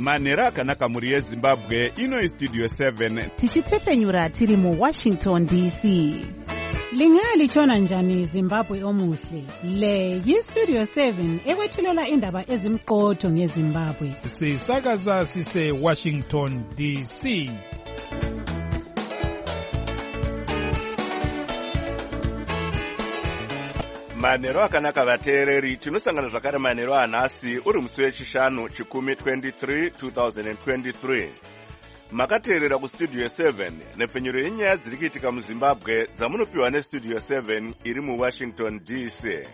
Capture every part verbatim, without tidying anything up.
manhero akanaka muri yezimbabwe. Ino istudio seven tichitefenyura tiri muwashington D C. Lingalitshona njani Zimbabwe omuhle? Le yistudio seven ekwethulela indaba ezimqotho ngeZimbabwe. Sisakaza sise Washington D C. manhero akanaka vateereri, tinosangana zvakare manhero anhasi uri musi wechishanu chikumi twenty-three two thousand twenty-three. Makateerera kustudio seven nepfenyuro yenyaya dziri kuitika muZimbabwe dzamunopiwa nestudio seven iri muWashington D C.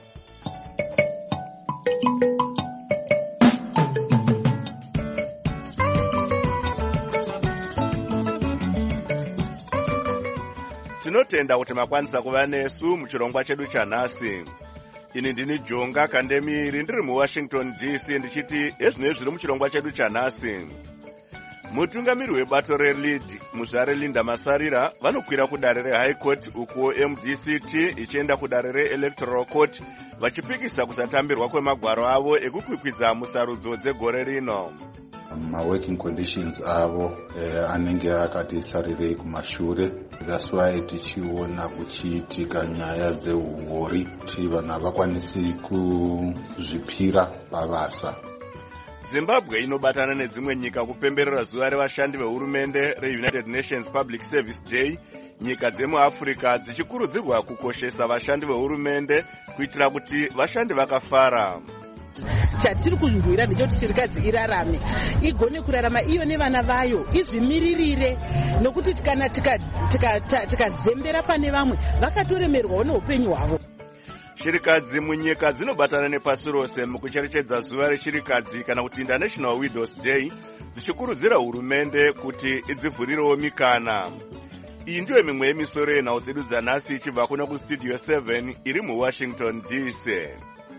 Tinotenda kuti makwanisa kuva nesu muchirongwa chedu chanhasi. Ini ndini Jonga Kandemiri ndiri muWashington D C ndichiti ezvinezvi zviri muchirongwa chedu chanhasi. Mutungamiri webato reLead muzvare Linda Masarira vanokwira kudare reHigh Court uko M D C T ichienda kudare reElectoral Court vachipikisa kusatambirwa kwemagwaro avo ekukwikwidza musarudzo dzegore rino. Ma working conditions avo eh, anenge akati sarirei kumashure. That's why tichiona kuchiitika nyaya dzeuhori kuti vanhu havakwanisi kuzvipira pabasa. Zimbabwe inobatana nedzimwe nyika kupemberera zuva revashandi vehurumende reUnited Nations Public Service Day. Nyika dzemuAfrica dzichikurudzirwa kukoshesa vashandi vehurumende kuitira kuti vashandi vakafara. Chatiri kuzvirwira ndechoti chirikadzi irarame igone kurarama iyo nevana vayo izvimiririre, nokuti kana tikazembera pane vamwe vakatoremerwawo neupenyu hwavo. Shirikadzi munyika dzinobatana nepasi rose mukucherechedza zuva reshirikadzi kana kuti International Widows Day dzichikurudzira hurumende kuti idzivhurirewo mikana. Iyi ndiyo mimwe yemisoro yenhau dzedu dzanhasi ichibva kuno kustudio seven iri muWashington D C.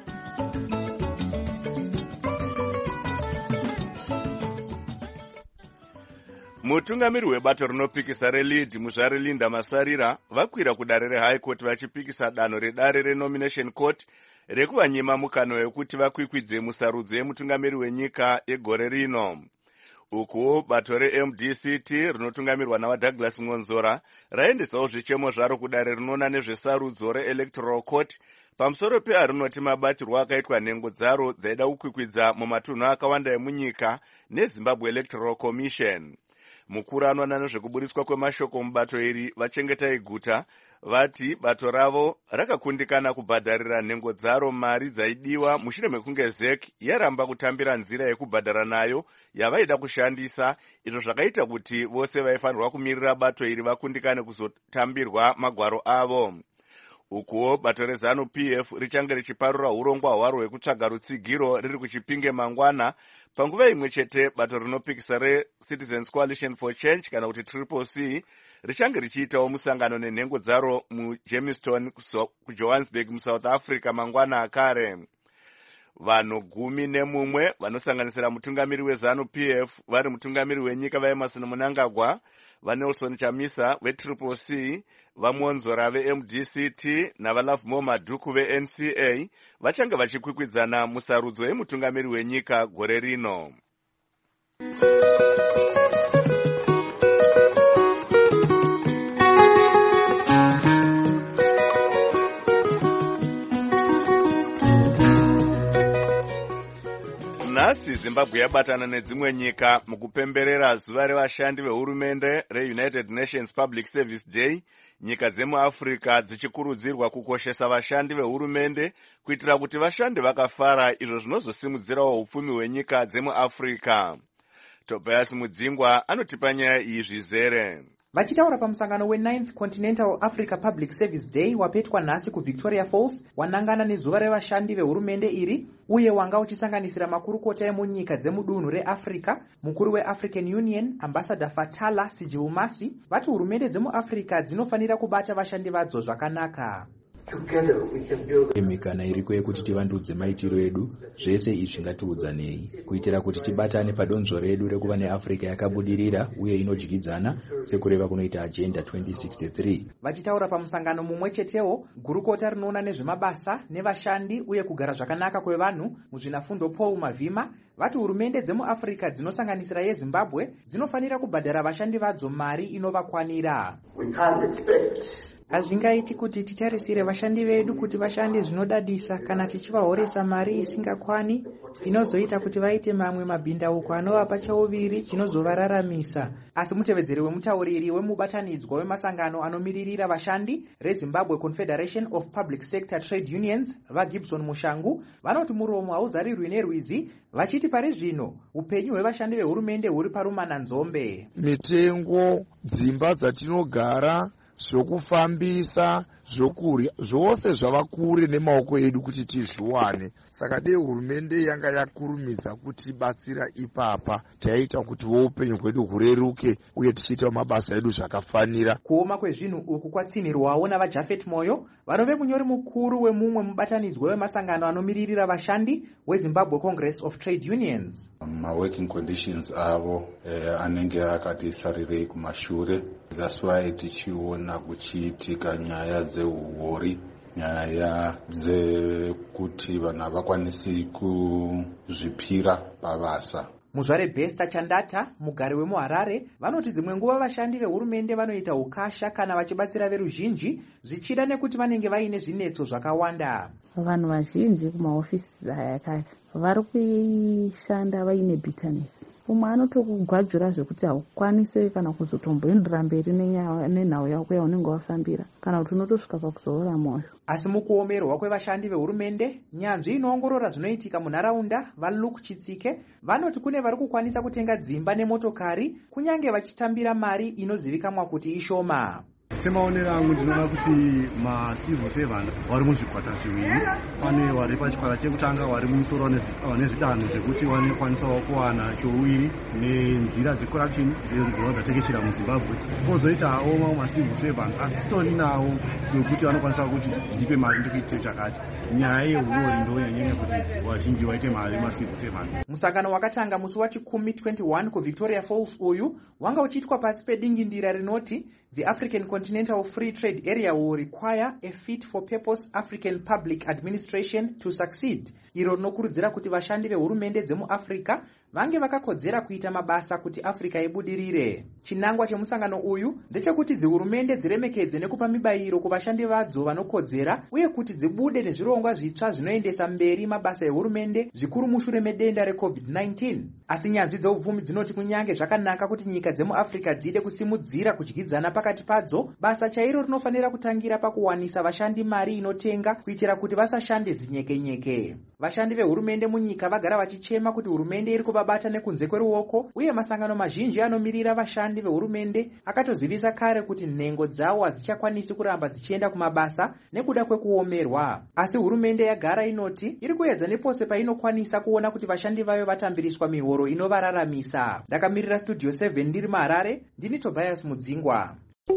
Mutungamiri webato rinopikisa reLead muzvare Linda Masarira vakwira kudare reHigh Court vachipikisa danho redare reNomination Court rekuvanyima mukana wekuti vakwikwidze musarudzo yemutungamiri wenyika yegore rino. Uku bato reM D C T rinotungamirwa navaDouglas Ngonzora raendesawo zvichemo zvaro kudare rinoona nezvesarudzo reElectoral Court pamusoro pearinoti mabatirwo akaitwa nhengo dzaro dzaida kukwikwidza mumatunhu akawanda emunyika neZimbabwe Electoral Commission. Mukuru anoona nezvekuburiswa kwemashoko mubato iri vachengetai guta vati bato ravo rakakundikana kubhadharira nhengo dzaro mari dzaidiwa mushure mekunge Z E C yaramba kutambira nzira yekubhadhara nayo yavaida kushandisa, izvo zvakaita kuti vose vaifanirwa kumirira bato iri vakundikane kuzotambirwa magwaro avo. Ukuwo bato reZanu P F richange richiparura urongwa hwaro hwekutsvaga rutsigiro riri kuChipinge mangwana. Panguva imwe chete bato rinopikisa reCitizens Coalition for Change kana kuti Triple C richange richiitawo musangano nenhengo dzaro muJamestown kuJohannesburg muSouth Africa mangwana akare. Vanhu gumi nemumwe vanosanganisira mutungamiri weZanu P F vari mutungamiri wenyika vaEmerson Mnangagwa, vaNelson Chamisa veTriple C, vaMonzora veM D C T navaLovemore Madhuku veN C A vachange vachikwikwidzana musarudzo yemutungamiri wenyika gore rino. Nhasi Zimbabwe yabatana nedzimwe nyika mukupemberera zuva revashandi vehurumende reUnited Nations Public Service Day. Nyika dzemuAfrica dzichikurudzirwa kukoshesa vashandi vehurumende kuitira kuti vashandi vakafara, izvo zvinozosimudzirawo upfumi hwenyika dzemuAfrica. Tobias Mudzingwa anotipa nyaya iyi zvizere. Vachitaura pamusangano we-ninth Continental Africa Public Service Day wapetwa nhasi kuVictoria Falls, wanangana nezuva revashandi vehurumende iri uye wanga uchisanganisira makurukota emunyika dzemudunhu reAfrica. Mukuru weAfrican Union Ambassador Fatala Sijiumasi vati hurumende dzemuAfrica dzinofanira kubata vashandi vadzo zvakanaka. mikana iriko yekuti tivandudze maitiro edu, zvese izvi ngatiudzanei kuitira kuti tibatane padonzvo redu rekuva neAfrica yakabudirira uye inodyidzana sekureva kunoita Agenda twenty sixty-three. Vachitaura pamusangano mumwe chetewo, gurukota rinoona nezvemabasa nevashandi uye kugara zvakanaka kwevanhu muzvinafundo Paul Mavhima vati hurumende dzemuAfrica dzinosanganisira yeZimbabwe dzinofanira kubhadhara vashandi vadzo mari inovakwanira. Hazvingaiti kuti titarisire vashandi vedu kuti vashande zvinodadisa kana tichivahoresa mari isingakwani, zvinozoita kuti vaite mamwe mabhindauko anovapa chauviri chinozovararamisa. Asi mutevedzeri wemutauriri wemubatanidzwa wemasangano anomiririra vashandi reZimbabwe Confederation of Public Sector Trade Unions vaGibson Mushangu vanoti muromo hauzarirwi nerwizi, vachiti pari zvino upenyu hwevashandi vehurumende huri parumana nzombe. Mitengo, dzimba dzatinogara, zvokufambisa, zvokurya, zvose zvava kure nemaoko edu kuti tizviwane. Saka dei hurumende yanga yakurumidza kuti batsira ipapa, taita kuti upenyu hwedu hureruke uye tichiita mabasa edu zvakafanira. Kuoma kwezvinhu uku kwatsinirwawo navaJafet Moyo, vanove munyori mukuru wemumwe mubatanidzwa wemasangano anomiririra vashandi weZimbabwe Congress of Trade Unions. Ma working conditions avo eh, anenge akati sarirei kumashure. That's why tichiona kuchiitika nyaya dzeuhori, nyaya dzekuti vanhu havakwanisi kuzvipira pabasa. Muzvare Besta Chandata, mugari wemuHarare, vanoti dzimwe nguva vashandi vehurumende vanoita ukasha kana vachibatsira veruzhinji zvichida nekuti vanenge vaine zvinetso zvakawanda. Vanhu vazhinji kumahofisi ayakaya vari kuishanda vaine bitterness. Umwe anotokugwadzura zvekuti haukwanise kana kuzotomboendera mberi nenhau yako yaunenge wafambira kana kuti unotosvika pakuzorora mwoyo. Asi mukuomerwa kwevashandi vehurumende, nyanzvi inoongorora zvinoitika munharaunda vaLuke Chitsike vanoti kune vari kukwanisa kutenga dzimba nemotokari kunyange vachitambira mari inozivikanwa kuti ishoma. Semaonero angu ndinoona kuti macivil servant vari muzvikwata zviviri. Pane vari pachikwata chekutanga vari mumusoro wane zvidanho zvekuti vanokwanisa kuwana chouviri nenzira dzecorruption dzinova dzatekeshera muZimbabwe. Kozoitawo mamwe macivil servant asistori nawo yokuti vanokwanisa kuti ndipe mari ndikuitire chakati. Nyaya yehuori ndonyanyanya kuti vazhinji vaite mari macivil servant. Musangano wakatanga musi wachikumi twenty-one kuVictoria Falls uyu wanga uchiitwa pasi pedingindira rinoti The African Continental Free Trade Area will require a fit-for-purpose African public administration to succeed. Iro rinokurudzira kuti vashandi vehurumende dzemuAfrica vange vakakodzera kuita mabasa kuti Africa ibudirire. Chinangwa chemusangano uyu ndechekuti dzihurumende dziremekedze nekupa mibayiro kuvashandi vadzo vanokodzera uye kuti dzibude nezvirongwa zvitsva zvinoendesa mberi mabasa ehurumende zvikuru mushure medenda reCovid nineteen. Asi nyanzvi dzeupfumi dzinoti kunyange zvakanaka kuti nyika dzemuAfrica dzide kusimudzira kudyidzana pakati padzo, basa chairo rinofanira kutangira pakuwanisa vashandi mari inotenga kuitira kuti vasashande zinyekenyeke. Vashandi vehurumende munyika vagara vachichema kuti hurumende iri kuvabata nekunze kweruoko uye masangano mazhinji anomirira vashandi vehurumende akatozivisa kare kuti nhengo dzawo hadzichakwanisi kuramba dzichienda kumabasa nekuda kwekuomerwa. Asi hurumende yagara inoti iri kuedza nepose painokwanisa kuona kuti vashandi vayo vatambiriswa mihoro inovararamisa. Ndakamirira Studio seven ndiri muHarare, ndini Tobias Mudzingwa.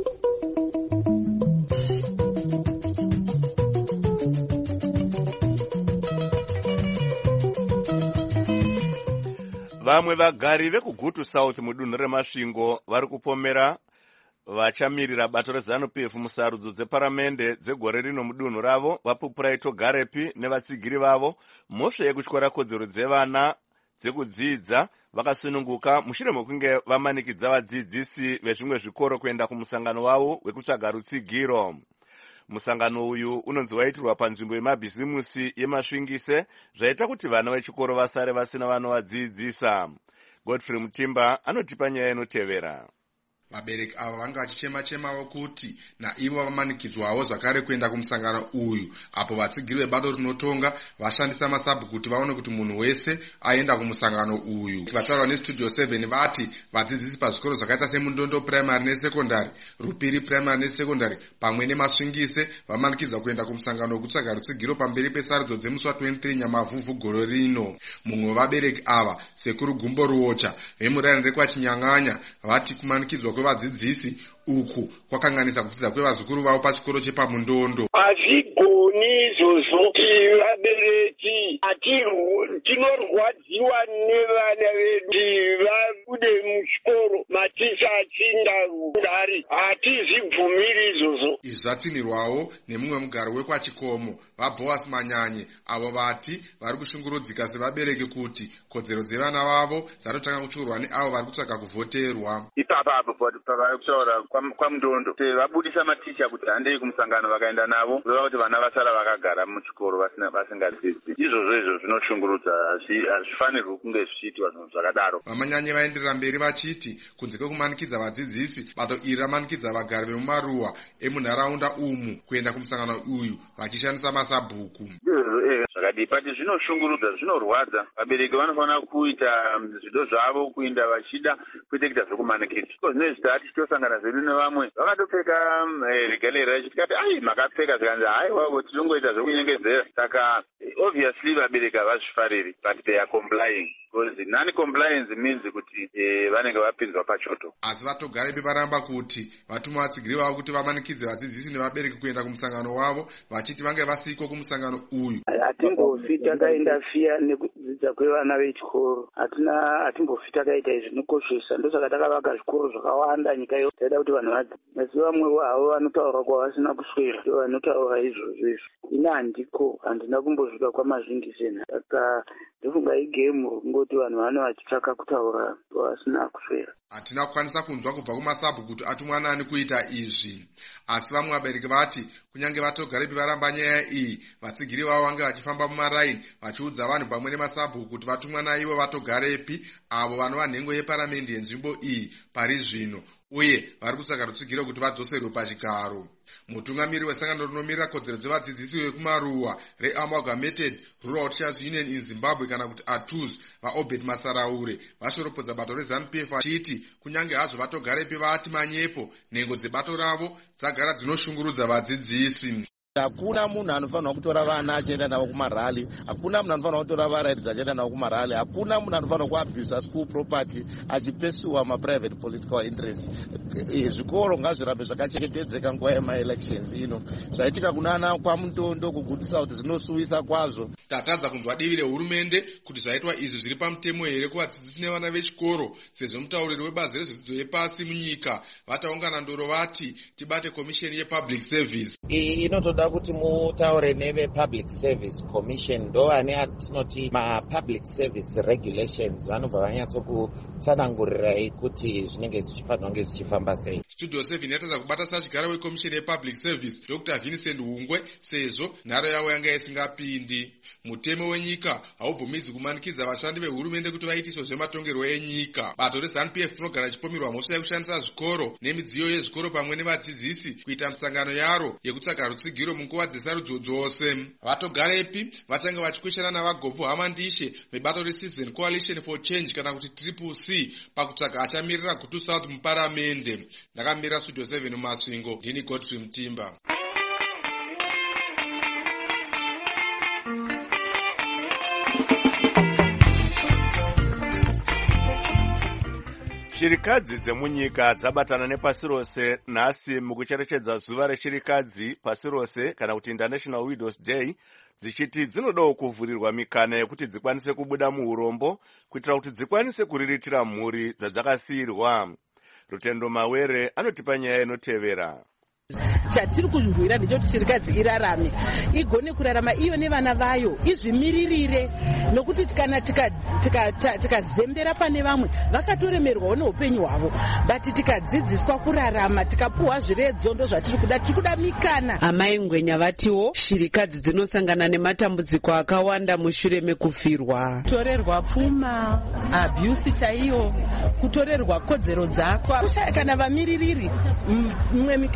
Vamwe vagari vekuGutu South mudunhu reMasvingo vari kupomera vachamirira bato reZANU-P F musarudzo dzeparamende dzegore rino mudunhu ravo vaPupurai Togarepi nevatsigiri vavo mhosva yekutyora kodzero dzevana dzekudzidza vakasununguka mushure mekunge vamanikidza vadzidzisi vezvimwe zvikoro kuenda kumusangano wavo wekutsvaga rutsigiro. Musangano uyu unonzi waitirwa panzvimbo yemabhizimusi yeMasvingise zvaita kuti vana vechikoro vasare vasina vanovadzidzisa. Godfrey Mutimba anotipa nyaya inotevera. Vabereki ava vanga vachichema-chemawo kuti naivo vamanikidzwawo zvakare kuenda kumusangano uyu apo vatsigiri vebato rinotonga vashandisa masabhu kuti vaone kuti munhu wese aenda kumusangano uyu. Vataurwa neStudio seven vati vadzidzisi pazvikoro zvakaita seMundondo Primary neSecondary, Rupiri Primary neSecondary pamwe neMasvingise vamanikidzwa kuenda kumusangano wekutsvaga rutsigiro pamberi pesarudzo dzemusi wa-twenty-three Nyamavhuvhu gore rino. Mumwe wevabereki ava Sekuru Gumbo Ruocha vemurani rekwaChinyang'anya vati kumanikidzwa vadzidzisi uku kwakanganisa kudzidza kwevazukuru vavo pachikoro chepamundondo. Hazvigoni izvozvo kuti vabereki tinorwadziwa nevana vedu kuti vabude muchikoro maticha achinda kudari. Hatizvibvumiri izvozvo. Izvi zvatsinirwawo nemumwe mugaro wekwachikomo vaBoas Manyanye, avo vati vari kushungurudzika sevabereki kuti kodzero dzevana vavo dzatotanga kuchurwa neavo vari kutsvaga kuvhoterwa. Ipapa apo pavari kutaura kwamundondo kuti vabudisa maticha kuti handei kumusangano vakaenda navo kureva kuti vana vasara vakagara muchikoro vasingadzidzi. Izvozvo izvo zvinoshungurudza, hazvifanirwi kunge zvichiitwa zvinhu zvakadaro. Vamanyanye vaenderera mberi vachiti kunze kwekumanikidza vadzidzisi, bato iri ramanikidza vagari vemumaruwa emunharaunda umu kuenda kumusangano uyu vachishandisa masabhuku. Zvakadii pati zvinoshungurudza, zvinorwadza. Vabereki vanofanira kuita zvido zvavo kuinda vachida kwete kuita zvekumanikidza. Zvino zvitati titosangana zvedu nevamwe vakatopfeka regalera chitikati ai makapfeka zikanzi haiwa tinongoita zvekunyengedzera. Saka obviously vabereki havazvifariri, but they are complying. Because non-compliance means kuti vanenge vapinzwa pachoto. Asi vatogare varamba kuti vatuma vatsigiri vavo kuti vamanikidze vadzidzisi nevabereki kuenda kumusangano wavo, vachiti vange vasiko kumusangano uyu. Hatimbofi takaenda fiya nekudzidza kwevana vechikoro. Hatina hatimbofi takaita izvi zvinokoshesa. Ndosaka takavaka zvikoro zvakawanda nyika yo. Taida kuti vanhu vadzi. Asi vamwewo havo vanotaura kwavasina kuswera. Vanotaura izvozvo izvi. Ina handiko, handina kumbosvika kwamazhinji sena. Saka ndofunga igemu ngoti vanhu vano vachitsvaka kutaura kwavasina kuswera. Hatina kukwanisa kunzwa kubva kumasabhu kuti atumwa nani kuita izvi. Asi vamwe vabereki vati kunyange vatogarepi varamba nyaya iyi, vatsigiri vavo vange vachifamba mumaraini vachiudza vanhu pamwe nemasabhu kuti vatumwa naivo vatogarepi, avo vanova nhengo yeparamende yenzvimbo iyi pari zvino, uye vari kutsvaga rutsigiro kuti vadzoserwe pachigaro. Mutungamiri wesangano rinomirira kodzero dzevadzidzisi vekumaruwa reAmalgamated Rural Teachers Union in Zimbabwe kana kuti A T U Z vaObed Masaraure vashoropodza bato reZANU P F vachiti kunyange hazvo vatogarepi vati manyepo, nhengo dzebato ravo dzagara dzinoshungurudza vadzidzisi. Hakuna munhu anofanira kutora vana achienda navo kumarali, hakuna munhu anofanira kutora varairidzi achienda navo kumarali, hakuna munhu anofanira kuabuse school property achipesuwa maprivate political interest. Zvikoro ngazvirambe zvakachengetedzeka nguva yemaelections ino. Zvaitika kunana kwamundondo kuGood South zvinosuwisa kwazvo. Tatadza kunzwa divi rehurumende kuti zvaitwa izvi zviri pamutemo here kuvadzidzisi nevana vechikoro, sezvo mutauriri webazi rezvedzidzo yepasi munyika vataungana ndoro vati tibate komisheni yepublic service. Inotoda kuti mutaure neve public service commission, ndo vane atinoti ma-public service regulations, vanobva vanyatsokutsanangurirai kuti zvinenge zvichifanirwa kunge zvichifamba sei. Studio seven yatadza kubata sachigara wekomisheni yepublic service Doctor Vincent Hungwe, sezvo nharo yavo yanga isingapindi. Mutemo wenyika haubvumidzwi kumanikidza vashandi vehurumende kuti vaitiswe zvematongerwo enyika. Bato reZANU P F rinogara chipomerwa mhosva yekushandisa zvikoro nemidziyo yezvikoro pamwe nevadzidzisi kuita misangano yaro yekutsvaga rutsigiro munguva dzesarudzo dzose. Vatogarepi vachange vachikweshana navagobvu Hamandishe vebato reCitizen Coalition for Change kana kuti Triple C pakutsvaga achamirira Gutu South muparamende. Ndakamira Studio seven mumasvingo, ndini Godfrey Mutimba. Shirikadzi dzemunyika dzabatana nepasi rose nhasi mukucherechedza zuva reshirikadzi pasi rose kana kuti International Widows Day, dzichiti dzinodawo kuvhurirwa mikana yekuti dzikwanise kubuda muurombo kuitira kuti dzikwanise kuriritira mhuri dzadzakasiyirwa. Rutendo Mawere anotipa nyaya inotevera. Chatiri kuzvirwira ndechoti chirikadzi irarame, igone kurarama iyo nevana vayo, izvimiririre, nokuti kana tikazembera pane vamwe vakatoremerwawo neupenyu hwavo, but tikadzidziswa kurarama, tikapuhwa zviredzo, ndo zvatiri kuda, tiri kuda mikana. Amai Ngwenya vatiwo shirikadzi dzinosangana nematambudziko akawanda mushure mekufirwa. Kutorerwa pfuma, abuse chaiyo, kutorerwa kodzero dzako, kushaya kana vamiririri, mwe mikana yatos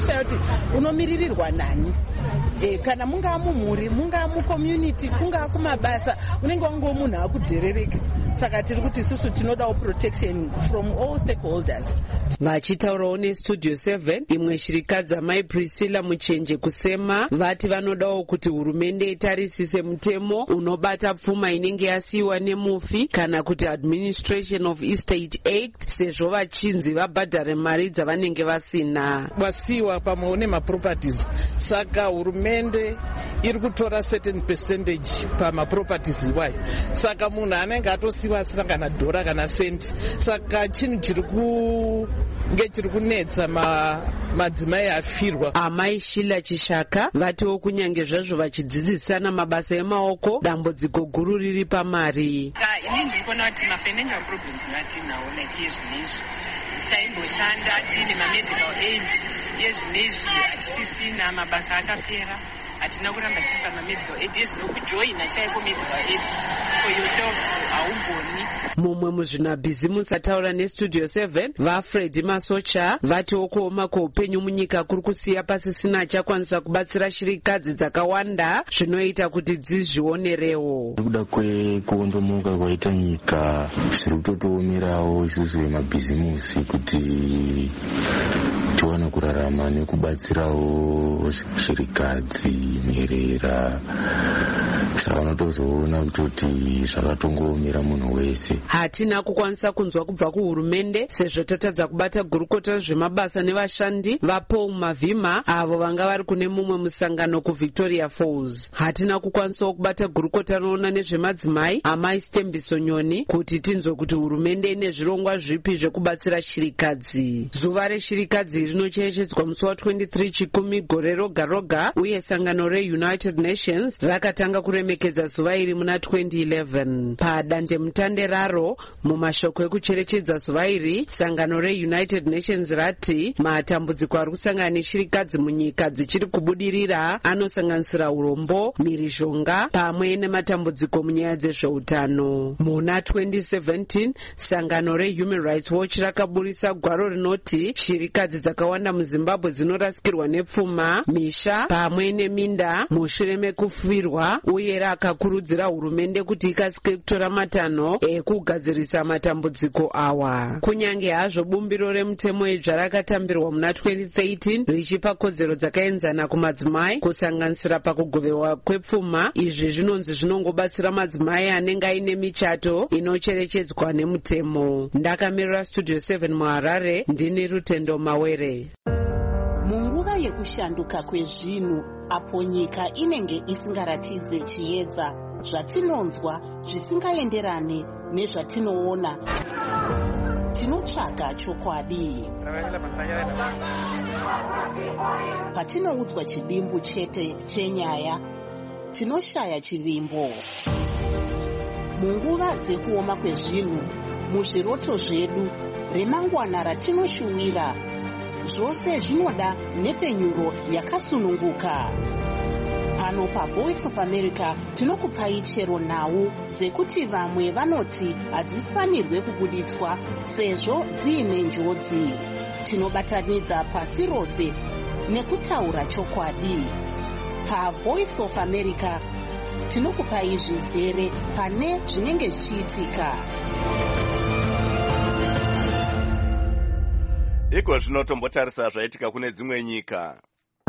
zvinoshaya kuti unomiririrwa nani. E, kana mungaa mumhuri, mungaa mucommunity, kungaa kumabasa, unenge wango munhu akudherereka. Saka tiri kuti isusu tinodawo protection from all stakeholders. Vachitaurawo nestudio seven, imwe shirikadzi amai Priscilla Muchenje kusema vati vanodawo kuti hurumende itarisise mutemo unobata pfuma inenge yasiyiwa nemufi kana kuti Administration of Estate Act, sezvo vachinzi vabhadhare mari dzavanenge vasina. Wasiwa pamwe nemaproperties, saka hurumende iri kutora certain percentage pamaproperties iwayo. Saka munhu anenge atosiwa asina kana dhora kana senti. Saka chinhu chiri ku ngechiri kunetsa madzimai afirwa. Amai Shila Chishaka vatiwo kunyange zvazvo vachidzidzisana mabasa emaoko, dambudziko guru riri pamari. Ini ndikuona kuti mafinancial problems atinawo like yezvinezvi taimboshanda tine mamedical aid, yezvinezvi hatisisina, mabasa akapera, hatina kuramba tiri pamamedical aid, yezvinokujoina chaiko medical aid for yourself haumboni. Mumwe muzvinabhizimusi ataura nestudio seven, vaFred Masocha vatiwo kuoma kweupenyu munyika kuri kusiya pasisina achakwanisa kubatsira shirikadzi dzakawanda zvinoita kuti dzizvionerewo. Kuda kwekuondomoka kwaita nyika zviri kutotiomerawo isusu vemabhizimusi kuti tiwane kurarama nekubatsirawo shirikadzi nherera. Saka unotozoona kuti zvakatongoomera munhu wese. Hatina kukwanisa kunzwa kubva kuhurumende sezvo tatadza kubata gurukota zvemabasa nevashandi vaPaul Mavhima avo vanga vari kune mumwe musangano kuVictoria Falls. Hatina kukwanisawo kubata gurukota rinoona nezvemadzimai amai Stembiso Nyoni kuti tinzwe kuti hurumende ine zvirongwa zvipi zvekubatsira shirikadzi. Zuva reshirikadzi rinocherechedzwa musi wa23 chikumi gore roga roga, uye sangano reUnited Nations rakatanga kuremekedza zuva iri muna twenty eleven. Padande mutande raro mumashoko ekucherechedza zuva iri, sangano reUnited Nations rati matambudziko ari kusangana neshirikadzi munyika dzichiri kubudirira anosanganisira urombo, mhirizhonga pamwe nematambudziko munyaya dzezveutano. Muna twenty seventeen sangano reHuman Rights Watch rakaburisa gwaro rinoti shirikadzi dzakawanda muZimbabwe dzinorasikirwa nepfuma, misha pamwe neminda mushure mekufirwa, uye rakakurudzira hurumende kuti ikasike kutora matanho ekugadzirisa matambudziko awa. Kunyange hazvo bumbiro remutemo idzva rakatambirwa muna twenty thirteen richipa kodzero dzakaenzana kumadzimai kusanganisira pakugoverwa kwepfuma, izvi zvinonzi zvinongobatsira madzimai anenge aine michato inocherechedzwa nemutemo. Ndakamirira studio seven muHarare, ndini Rutendo Mawere. Munguva yekushanduka kwezvinhu, apo nyika inenge isingaratidze chiedza, zvatinonzwa zvisingaenderane nezvatinoona, tinotsvaga chokwadi. Patinoudzwa chidimbu chete chenyaya, tinoshaya chivimbo. Munguva dzekuoma kwezvinhu, muzviroto zvedu, remangwana ratinoshuwira, zvose zvinoda nhepfenyuro yakasununguka. Pano paVoice of America tinokupai chero nhau dzekuti vamwe vanoti hadzifanirwe kubuditswa sezvo dziine njodzi. Tinobatanidza pasi rose nekutaura chokwadi. PaVoice of America tinokupai zvizere pane zvinenge zvichiitika. Iko zvinotombotarisa zvaitika kune dzimwe nyika.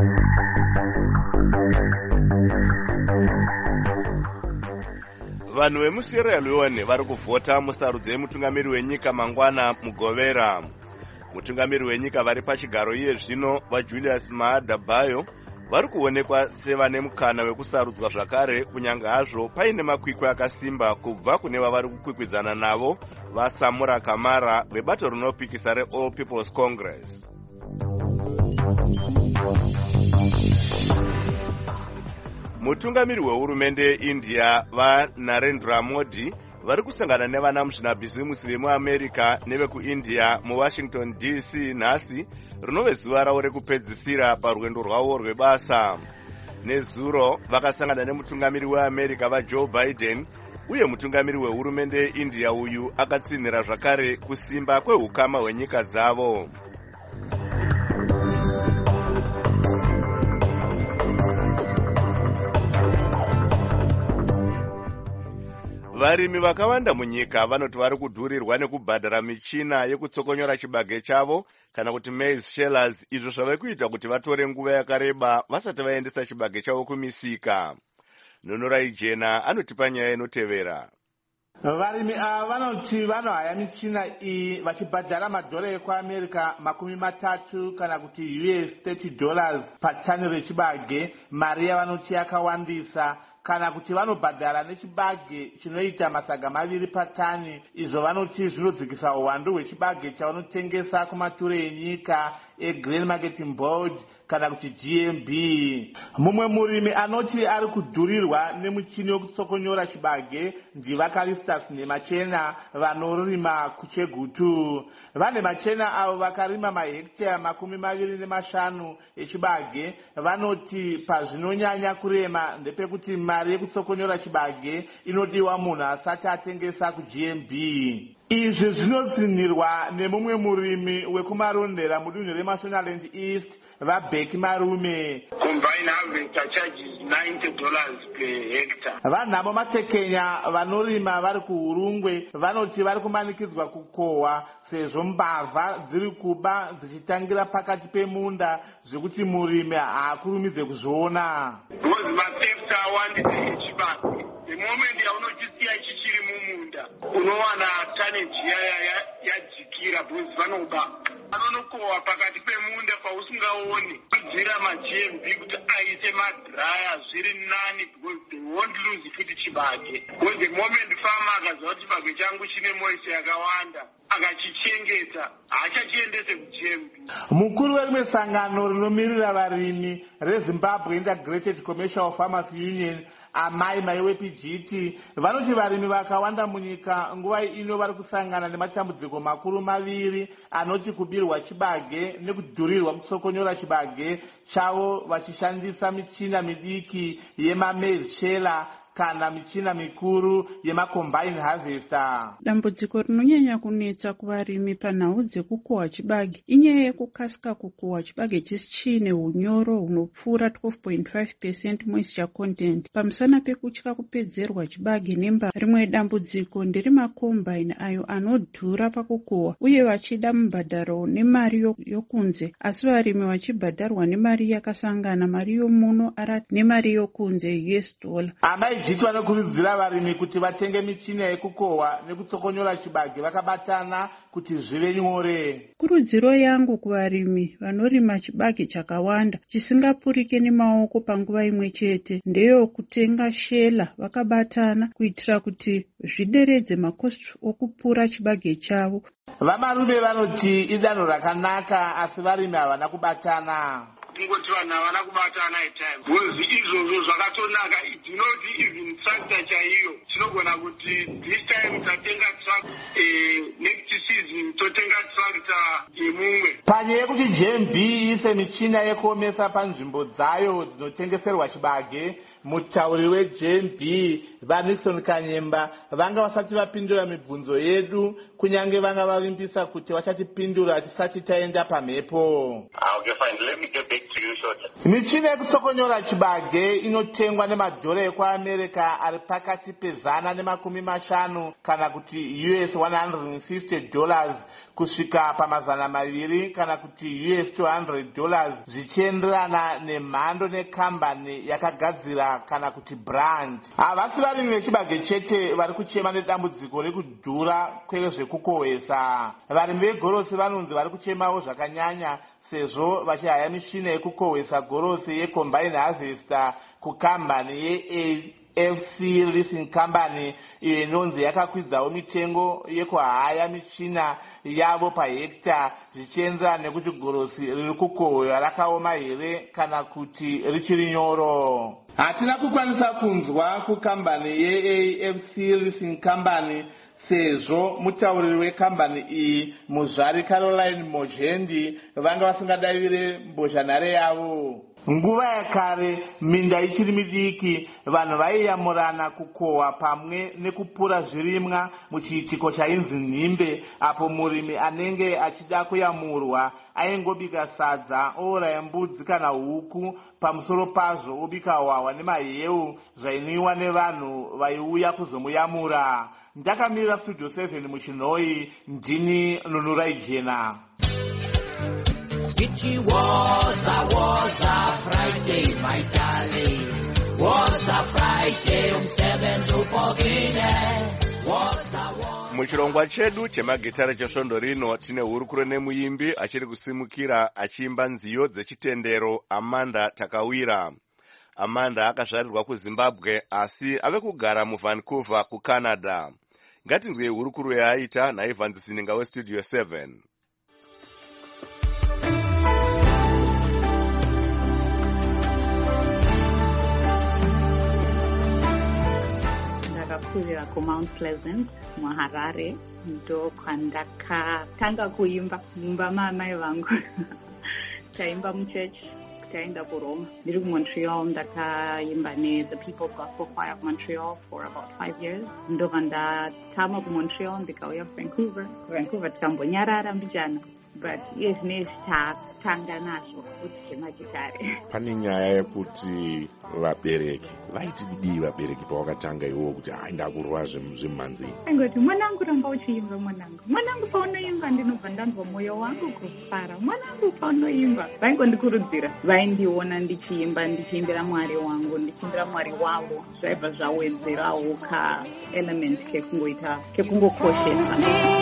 Vanhu vemuSierra Leone vari kuvhota musarudzo yemutungamiri wenyika mangwana mugovera. Mutungamiri wenyika vari pachigaro iye zvino vaJulius Maada Bio vari kuonekwa sevane mukana wekusarudzwa zvakare, kunyange hazvo paine makwikwi akasimba kubva kune vavari kukwikwidzana navo vaSamura Kamara vebato rinopikisa reAll People's Congress. Mutungamiri wehurumende yeIndia vaNarendra Modi vari kusangana nevana muzvinabhizimusi vemuAmerica nevekuIndia muWashington D C nhasi, rinove zuva ravo rekupedzisira parwendo rwavo rwebasa. Nezuro vakasangana nemutungamiri weAmerica vaJoe Biden, uye mutungamiri wehurumende yeIndia uyu akatsinhira zvakare kusimba kwehukama hwenyika dzavo. Varimi vakawanda munyika vanoti vari kudhurirwa nekubhadhara michina yekutsokonyora chibage chavo kana kuti maize shellers, izvo zvave kuita kuti vatore nguva yakareba vasati vaendesa chibage chavo kumisika. Nonorai Jena anotipa nyaya inotevera. Varimi ava vanoti vanohaya michina iyi vachibhadhara madhora ekuAmerica makumi matatu kana kuti U S thirty dollars patani rechibage, mari yavanoti yakawandisa. Kana kuti vanobhadhara nechibage chinoita masaga maviri patani, izvo vanoti zvinodzikisa uwandu hwechibage chavanotengesa kumature enyika eGrain Marketing Board kana kuti G M B. Mumwe murimi anoti ari kudhurirwa nemuchini wekutsokonyora chibage ndivaKalistus Nemachena vanorima kuChegutu. Vane Machena avo vakarima mahekitari makumi maviri nemashanu echibage vanoti pazvinonyanya kurema ndepekuti mari yekutsokonyora chibage inodiwa munhu asati atengesa kuG M B. Izvi zvinotsinirwa nemumwe murimi wekumarondera mudunhu reMashonaland East vaBheki Marume. Combine harvester charges ninety dollars per hectare. Vanhamo matekenya vanorima vari kuHurungwe vanoti vari kumanikidzwa kukohwa sezvo mbavha dziri kuba dzichitangira pakati pemunda zvekuti murimi haakurumidze kuzviona. Because matheft awandisa echibage. The moment yaunojisiya chichiri mumunda unowana tonnage yaya yadzikira because vanoba vanonokohwa pakati pemunda pausingaoni kudzira maG M B kuti aise madraya zviri nani because they won't lose futi chibage. Because the moment farmer akaziva kuti chibage changu chine moisture yakawanda akachichengeta haachachiendese kuG M B. Mukuru werimwe sangano rinomirira varimi reZimbabwe Integrated Commercial Farmers Union Amai Maiwe P G T vanoti varimi vakawanda munyika nguva ino vari kusangana nematambudziko makuru maviri anoti kubirwa chibage nekudhurirwa kutsokonyora chibage chavo vachishandisa michina midiki yemamaize sheller kana michina mikuru yemacombine harvester. Dambudziko rinonyanya kunetsa kuvarimi panhau dzekukohwa chibage inyaya yekukasika kukohwa chibage chisi chiine unyoro hunopfuura twelve point five percent moisture content. Pamusana pekutya kupedzerwa chibage nemba, rimwe dambudziko nderemacombine ayo anodhura pakukohwa uye vachida mubhadharo nemari yokunze, asi varimi vachibhadharwa nemari yakasangana, mari yomuno arati nemari yokunze U S dollar. Amai vanokurudzira varimi kuti vatenge michina yekukohwa nekutsokonyora chibage vakabatana kuti zvive nyore. Kurudziro yangu kuvarimi vanorima chibage chakawanda chisingapurike nemaoko panguva imwe chete ndeyo kutenga shela vakabatana kuitira kuti zvideredze makosti okupura chibage chavo. Vamarume vanoti idanho rakanaka asi varimi havana kubatana. Kungoti vanhu havana kubatana etime because izvozvo zvakatonaka. Ndinoti even tractor chaiyo tinogona kuti this time tatenga tractor next season totenga tractor yemumwe. Panyaya yekuti G M B ise michina yekuomesa panzvimbo dzayo dzinotengeserwa chibage, mutauri weG M B Vanison Kanyemba vanga vasati vapindura mibvunzo yedu kunyange vanga vavimbisa kuti vachatipindura tisati taenda pamhepo. Okay, fine. Let me get back to you shortly. Michina yekutsokonyora chibage inotengwa nemadhora ekuAmerica ari pakati pezana nemakumi mashanu kana kuti U S one hundred fifty dollars kusvika pamazana maviri kana kuti U S two hundred dollars zvichienderana nemhando nekambani yakagadzira kana kuti brand. Havasi varimi vechibage chete vari kuchema nedambudziko rekudhura kwezvekukohwesa. Varimi vegorosi vanonzi vari kuchemawo zvakanyanya sezvo vachihaya mishina yekukohwesa gorosi yecombine harvester kukambani ye F C Leasing Company iyo inonzi yakakwidzawo mitengo yekuhaya michina yavo pahekita zvichienderana nekuti gorosi riri kukohwa rakaoma here kana kuti richiri nyoro. Hatina kukwanisa kunzwa kukambani ye A F C Leasing Company sezvo mutauriri wekambani iyi muzvari Caroline Mojendi vanga vasingadavire mbozhanhare yavo. nguva yakare minda ichiri midiki vanhu vaiyamurana kukohwa pamwe nekupura zvirimwa muchiitiko chainzi nhimbe, apo murimi anenge achida kuyamurwa aingobika sadza, ouraya mbudzi kana huku, pamusoro pazvo obika hwahwa nemaheu zvainwiwa nevanhu vaiuya kuzomuyamura. Ndakamirira studio seven muchinhoi, ndini Nunurai Jena. It was a, was a Friday, my darling. Was a Friday, umsebenzi upogile. Was a, was muchirongwa chedu chemagitara chesvondo rino tine hurukuro nemuimbi achiri kusimukira achiimba nziyo dzechitendero Amanda Takawira. Amanda akazvarirwa kuZimbabwe asi ave kugara muVancouver kuCanada. Ngatinzwei hurukuro yaaita naIvan Sininga weStudio seven. ndakakurira kuMount Pleasant muHarare, ndo kwandakatanga kuimba mumba maamai vangu. Taimba muchechi, taenda kuRoma. Ndiri kuMontreal, ndakaimba neThe People's Gospel Choir kuMontreal for about five years. Ndobva ndatama kuMontreal ndikauya kuVancouver. Vancouver tikambonyarara mbijana. But izvinezvi tatanga nazvo kuti zvemagitare. Pane nyaya yekuti vabereki vaiti kudii vabereki pawakatanga iwowo kuti hai ndakurwa zvemumhanzi? Angoti mwanangu ramba uchiimba mwanangu. Mwanangu paunoimba ndinobva ndanzwa mwoyo wangu kufara. Mwanangu paunoimba. Vaingondikurudzira. Vaindiona ndichiimba ndichiimbira Mwari wangu, ndichiimbira Mwari wavo. Zvaibva zvawedzerawo ka element kekungoita kekungokoshesa.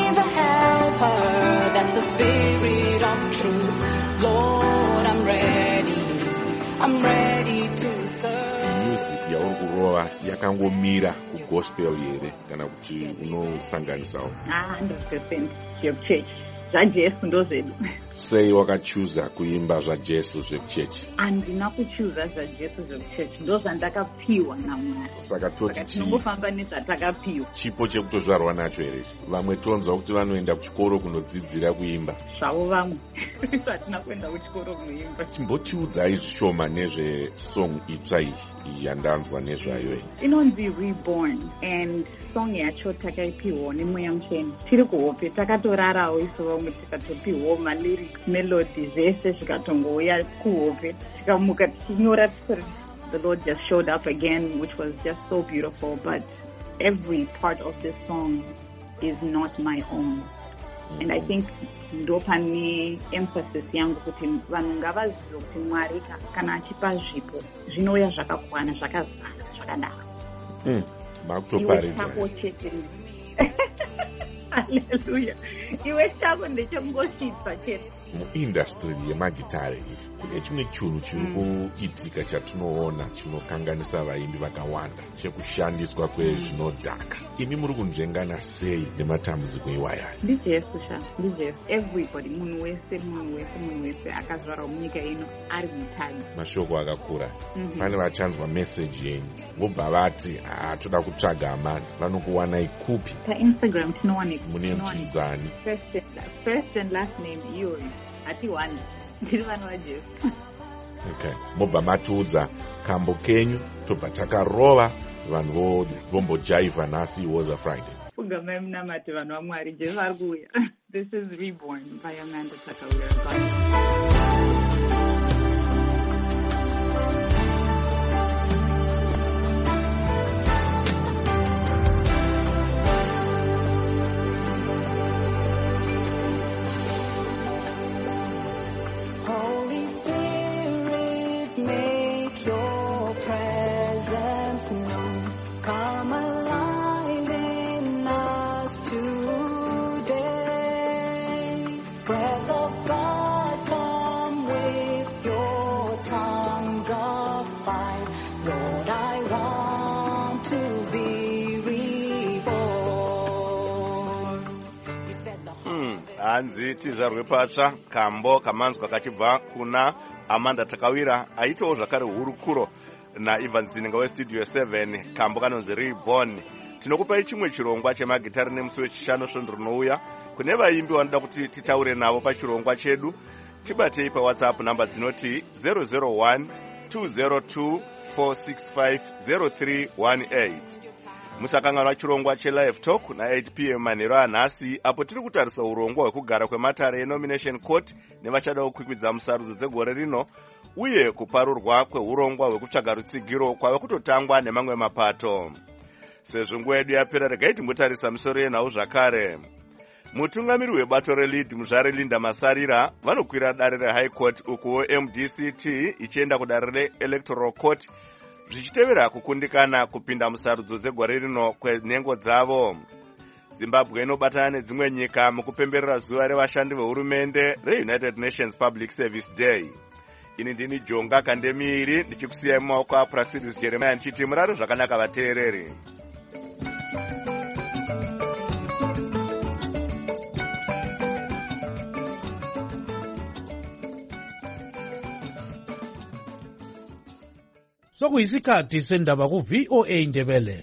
Spirit of truth, Lord, I'm ready, I'm ready to serve. Music yauri kurova yakangomira kugospel here kana kuti unosanganisawo? Ah, one hundred percent church. zvajesu ndozvedu. Sei wakachuza kuimba zvajesu zvekuchechi? Handina kuchuza zvajesu zvekuchechi, ndozvandakapiwa naMwari. Saka toti tinongofamba nezvatakapiwa. Chipo chekutozvarwa nacho here? Vamwe tonzwa kuti vanoenda kuchikoro kunodzidzira kuimba. Zvavo vamwe. Hatina kuenda kuchikoro kunoimba. Chimbotiudzai zvishoma nezvesong itsva iyi yandanzwa nezvayo. Inonzi Reborn, and song yacho takaipiwa nemweya muchena. Tiri kuhope takatorarawo isu vamwe tikatopiwa malyrics, melody zvese zvikatongouya kuhope. Tikamuka tichinyora tisori the Lord just showed up again, which was just so beautiful. But every part of this song is not my own. And I think ndo pane emphasis yangu kuti vanhu ngavazive kuti Mwari kana achipa zvipo zvinouya zvakakwana, zvakazara, zvakadaro. Mm. Makutoparidza. Hallelujah. Iwe chako ndechekungosvitsa chete. Muindustry yemagitare iyi kune chimwe chinhu chiri kuitika chatinoona chinokanganisa vaimbi vakawanda, chekushandiswa kwezvinodhaka. Imi muri kunzvengana sei nematambudziko iwaya? Ndijesu sha, ndijesu. Everybody, munhu wese, munhu wese, munhu wese akazvarwa munyika ino ari mutagi. Mashoko akakura. Mm-hmm. Pane vachanzwa message yenyu vobva vati ah, toda kutsvaga Amanda. Vanokuwanai kupi? PaInstagram tinowanika. Mune mchidzani? First and, first and last name Yuri. Ati one. Ndiri vana vaJesu. Okay. Mobva matiudza kambo kenyu tobva takarova vanhu vombojaiva nhasi was a Friday. Ugamai munamati vanhu vaMwari, Jesu ari kuuya. This is Reborn by Amanda Takawira. hanzi tizvarwe patsva kambo kamanzwa kachibva kuna Amanda Takawira, aitawo zvakare hurukuro naIvan Sininga weStudio seven. Kambo kanonzi Reborn. Tinokupai chimwe chirongwa chemagitari nemusi wechishanu svondo rinouya. Kune vaimbi vanoda kuti titaure navo pachirongwa chedu, tibatei pawhatsapp namba dzinoti zero zero one two zero two four six five zero three one eight. Musakanganwa chirongwa chelive talk na eight p m manhero anhasi, apo tiri kutarisa urongwa hwekugara kwematare enomination court nevachada kukwikwidza musarudzo dzegore rino, uye kuparurwa kweurongwa hwekutsvaga rutsigiro kwave kutotangwa nemamwe mapato. Sezvo nguva yedu yapera, regai timbotarisa misoro yenhau zvakare. Mutungamiri webato reLead muzvarelinda Masarira vanokwira dare reHigh Court, ukuwo M D C T ichienda kudare reElectoral Court zvichitevera kukundikana kupinda musarudzo dzegore rino kwenhengo dzavo. Zimbabwe inobatana nedzimwe nyika mukupemberera zuva revashandi vehurumende reUnited Nations Public Service Day. Ini ndini Jonga Kandemiiri ndichikusiyai mumaoko aPraxidis Jeremiah ndichiti murare zvakanaka vateereri. Sokuyisikhathi sendaba ku V O A Ndebele.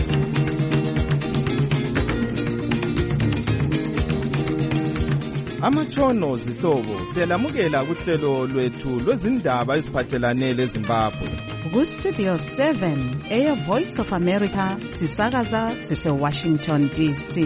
Amatshono zihlobo siyalamukela kuhlelo lwethu lwezindaba eziphathelane leZimbabwe. Ku Studio seven, Air Voice of America, sisakaza sise Washington D C.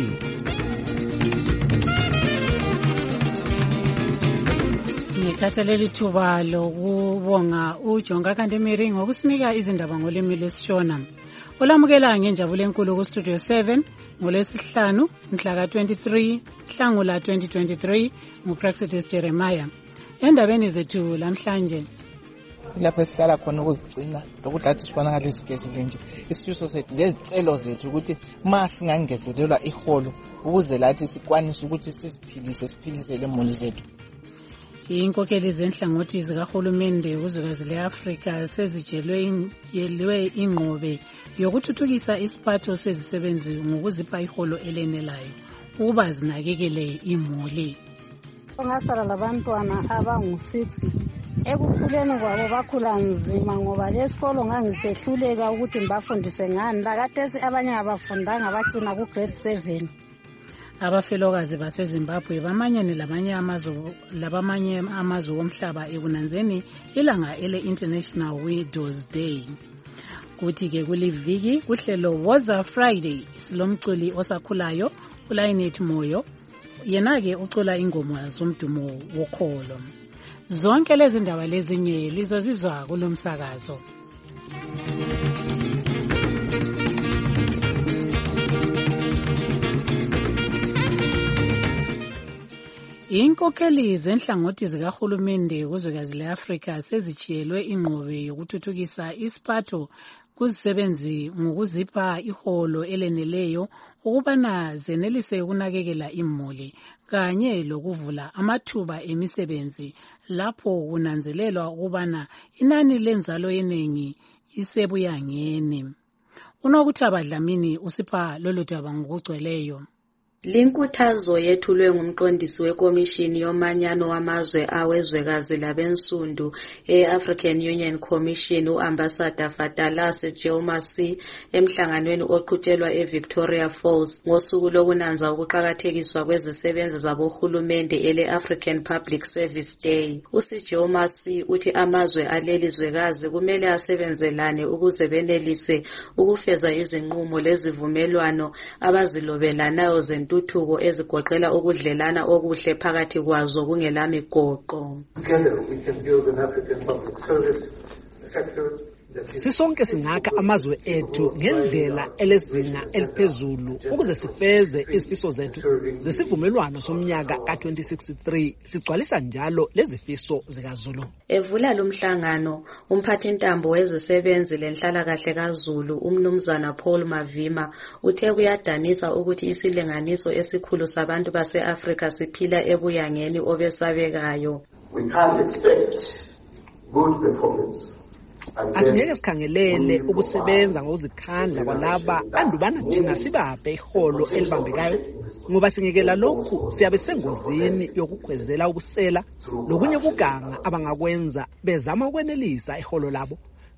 Ngithatha leli thuba lokubonga uJonga Kandemiiri ngokusinika izindaba ngolimi lwesiShona. Olamukela ngenjabulo enkulu ku Studio seven ngolwesihlanu mhla ka twenty-three Nhlangula twenty twenty-three nguPraxidis Jeremiah. Endabeni zethu lamhlanje lapho sisala khona ukuzigcina lokudlathi sibona ngalesi gezile nje isifiso sethu lezicelo zethu ukuthi ma singangezelelwa iholo ukuze lathi sikwanise ukuthi sisiphilise siphilise lemuli zethu. Inkokeli zenhlangothi zikahulumende kuzwekazi le-Afrika sezijelwe yelwe ingqobe yokuthuthukisa isiphatho sezisebenzi ngokuzipha iholo elenelayo ukuba zinakekele imuli. Ngasala labantwana abangu-six ekukhuleni kwabo bakhula nzima ngoba lesikolo ngangisehluleka ukuthi ngibafundise ngani lakatesi abanye abafundanga bagcina ku grade seven. Abafelokazi baseZimbabwe bamanyane labanye amazwe labamanye amazwe omhlaba ekunanzeni ilanga ele International Widows Day. Kuthi ke kuliviki kuhlelo Woza Friday silomculi osakhulayo uLainet Moyo, yena ke ucula ingoma zomdumo wokholo. Zonke lezi ndaba lezinye lizozizwa kulomsakazo. Inkokeli zenhlangothi zikahulumende kuzwekazi le-Afrika sezijiyelwe ingqobe yokuthuthukisa isiphatho kuzisebenzi ngokuzipha iholo eleneleyo ukubana zenelise ukunakekela imuli kanye lokuvula amathuba emisebenzi lapho kunanzelelwa ukubana inani lenzalo yeningi isebuyangeni. Unokuthaba Dlamini usipha lolu daba ngokugcweleyo. Linkuthazo yethulwe ngumqondisi wekomishini yomanyano wamazwe awezwekazi labensundu e-African Union Commission u-Ambassador Fatalase Geomasi emhlanganweni oqhutshelwa eVictoria Falls ngosuku lokunanza ukuqakathekiswa kwezisebenzi zabohulumende ele-African Public Service Day. USigeomasi uthi amazwe alelizwekazi kumele asebenzelane ukuze benelise ukufeza izinqumo lezivumelwano abazilobelanayo zentu Tuthuko ezigoqela ukudlelana okuhle phakathi kwazo kungelamigoqo. Together we can build an African public service sector. Sisonke singakha amazwe ethu ngendlela elezinga eliphezulu ukuze sifeze izifiso zethu zesivumelwano somnyaka ka twenty sixty-three sigcwalisa njalo lezifiso zikaZulu. Evula lumhlangano umphathintambo wezisebenzi lenhlala kahle kaZulu umnumzana Paul Mavima uthe kuyadanisa ukuthi isilinganiso esikhulu sabantu base-Afrika siphila ebuyangeni obesabekayo. We can't expect good performance. Asingeke sikhangelele ukusebenza ngokuzikhandla kwalaba andubana thina sibaphe iholo elibambekayo ngoba singekela lokhu siyabe sengozini yokukhwezela ubusela lokunye kuganga abangakwenza bezama ukwenelisa iholo labo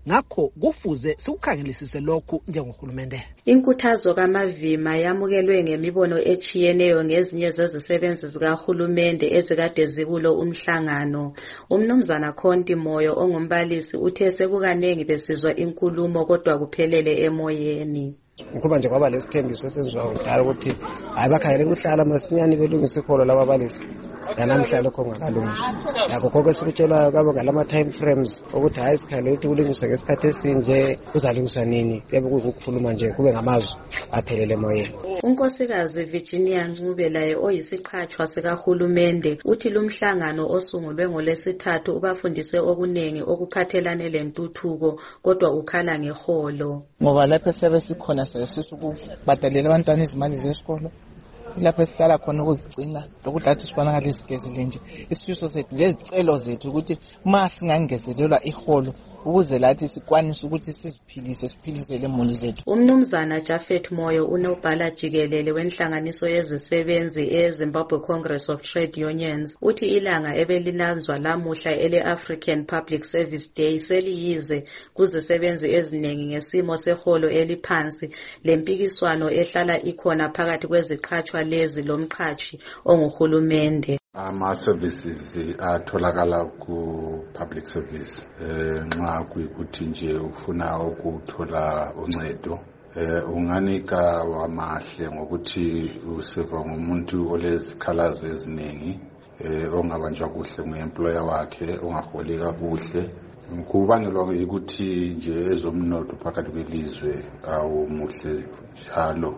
ngakho kufuze sikukhangelisise lokhu njengohulumende. Inkuthazo kaMavima yamukelwe ngemibono echiyeneyo ngezinye zezisebenzi zikahulumende ezikade zikulo umhlangano. Umnumzana Khonti Moyo ongumbalisi uthe sekukanengi besizwa inkulumo kodwa kuphelele emoyeni. Ukuba nje kwaba lesithembiso esenziwa ngudala ukuthi abakhangele ukuhlala masinyane belungisa ikholo lababalisi yanamhlanje lokho ngakalungiswa. Yakho konke sikutshelwayo kwabo ngalama time frames ukuthi hayi sikhangele ukuthi kulungiswa ngesikhathi esinje kuzalungiswa nini kuyabe kukhuluma nje kube ngamazwi aphelele emoyeni. Unkosikazi Virginia Ncube laye oyisiqhatshwa sikahulumende uthi lumhlangano osungulwe ngolesithathu ubafundise okunengi okuphathelane lentuthuko kodwa ukhala ngeholo. Ngoba lapho sebesikhona sesisuka ukubhadalela abantwana izimali zesikolo. Lapho sisala khona ukuzigcina lokudlathi sifana ngalesigezile nje isifiso sethu lezicelo zethu ukuthi masingangezelelwa iholo ukuze lathi sikwanise ukuthi siziphilise siphilise lemuli zethu. Umnumzana Jafet Moyo unobhala jikelele wenhlanganiso yezisebenzi eZimbabwe Congress of Trade Unions uthi ilanga ebelinanzwa lamuhla ele African Public Service Day seliyize kuzisebenzi eziningi ngesimo seholo eliphansi lempikiswano ehlala ikhona phakathi kweziqhatshwa lezi lomqhatshi onguhulumende. Ama-services atholakala ku-public service nxa kuyikuthi nje ufuna ukuthola uncedo unganika wamahle ngokuthi usiva ngumuntu olezikhalazo eziningi ongabanjwa kuhle ngu-employer wakhe ongaholi kakuhle. Kubangelwa ukuthi nje ezomnotho phakathi kwelizwe awumuhle njalo.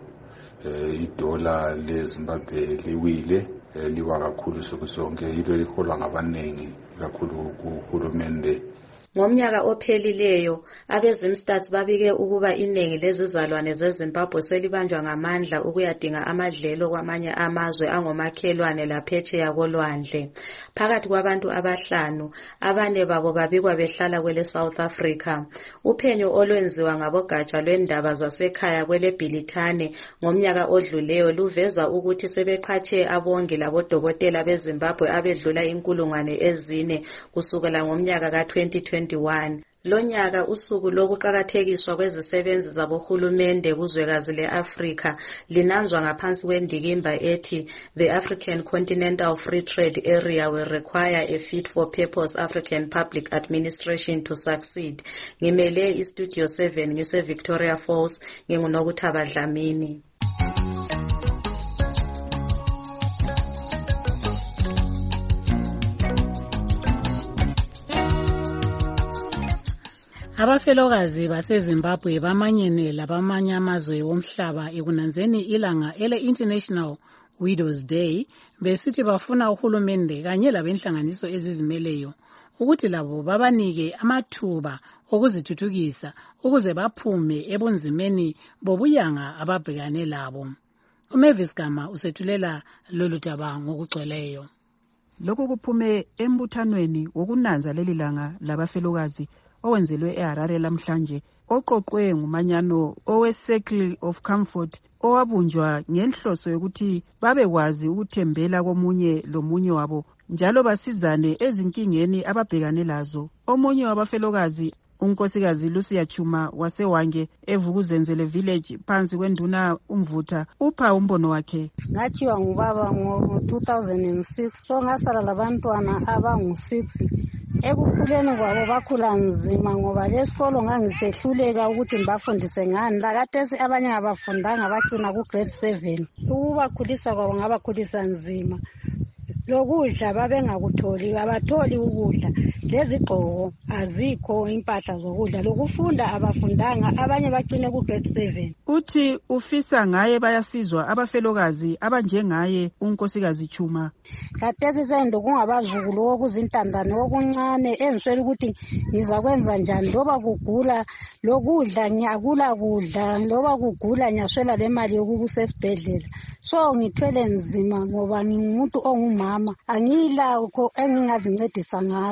Idola leZimbabwe liwile liwa kakhulu sokusonke yilo liholwa ngabanengi kakhulu kuhulumende. Ngomnyaka ophelileyo abezimstats babike ukuba iningi lezizalwane zeZimbabwe selibanjwa ngamandla ukuyadinga amadlelo kwamanye amazwe angomakhelwane laphetsheya kolwandle. Phakathi kwabantu abahlanu abane babo babikwa behlala kwele South Africa. Uphenyo olwenziwa ngabogatsha lwendaba zasekhaya kwele Bhilithane ngomnyaka odluleyo luveza ukuthi sebeqhatshe abongi labodokotela beZimbabwe abedlula inkulungwane ezine kusukela ngomnyaka ka twenty twenty-one. Lonyaka usuku lokuqakathekiswa kwezisebenzi zabohulumende kuzwekazi le-Afrika linanzwa ngaphansi kwendikimba ethi The African Continental Free Trade Area will require a fit for purpose African public administration to succeed. Ngimele iStudio seven ngise Victoria Falls nginguNokuthaba Dlamini. Abafelokazi baseZimbabwe bamanyene labamanye amazwe womhlaba ekunanzeni ilanga ele International Widows Day besithi bafuna uhulumende kanye labenhlanganiso ezizimeleyo ukuthi labo babanike amathuba okuzithuthukisa ukuze baphume ebunzimeni bobuyanga ababhekane labo. uMavis Gama usethulela lolu daba ngokugcweleyo. Lokhu kuphume embuthanweni wokunanza leli langa labafelokazi owenzelwe eHarare lamhlanje oqoqwe ngumanyano owe-Circle of Comfort owabunjwa ngenhloso yokuthi babekwazi ukuthembela komunye lomunye wabo njalo basizane ezinkingeni ababhekane lazo. Omunye wabafelokazi unkosikazi Lucia Chuma wasewange eVukuzenzele village phansi kwenduna umvutha upha umbono wakhe. Ngatshiwa ngubaba ngo two thousand six so ngasala labantwana abangu six. Ekukhuleni kwabo bakhula nzima ngoba lesikolo ngangisehluleka ukuthi ngibafundise ngani lakathesi abanye abafundanga bacina ku grade seven. Ukubakhulisa kwabo ngabakhulisa nzima. Lokudla babengakutholi abatholi ukudla lezigqoko azikho impahla zokudla lokufunda abafundanga abanye bacine ku grade seven. Uthi ufisa ngaye bayasizwa abafelokazi abanjengaye unkosikazi Chuma. Khathesi sendo kungabazukulu okuzintandane okuncane enziswela ukuthi ngizakwenza njani loba kugula lokudla ngiyakula kudla loba kugula ngiyaswela le mali yokusesibhedlela. So ngithwele nzima ngoba ngingumuntu ongumama angila ukho engingazincedisa ngakho.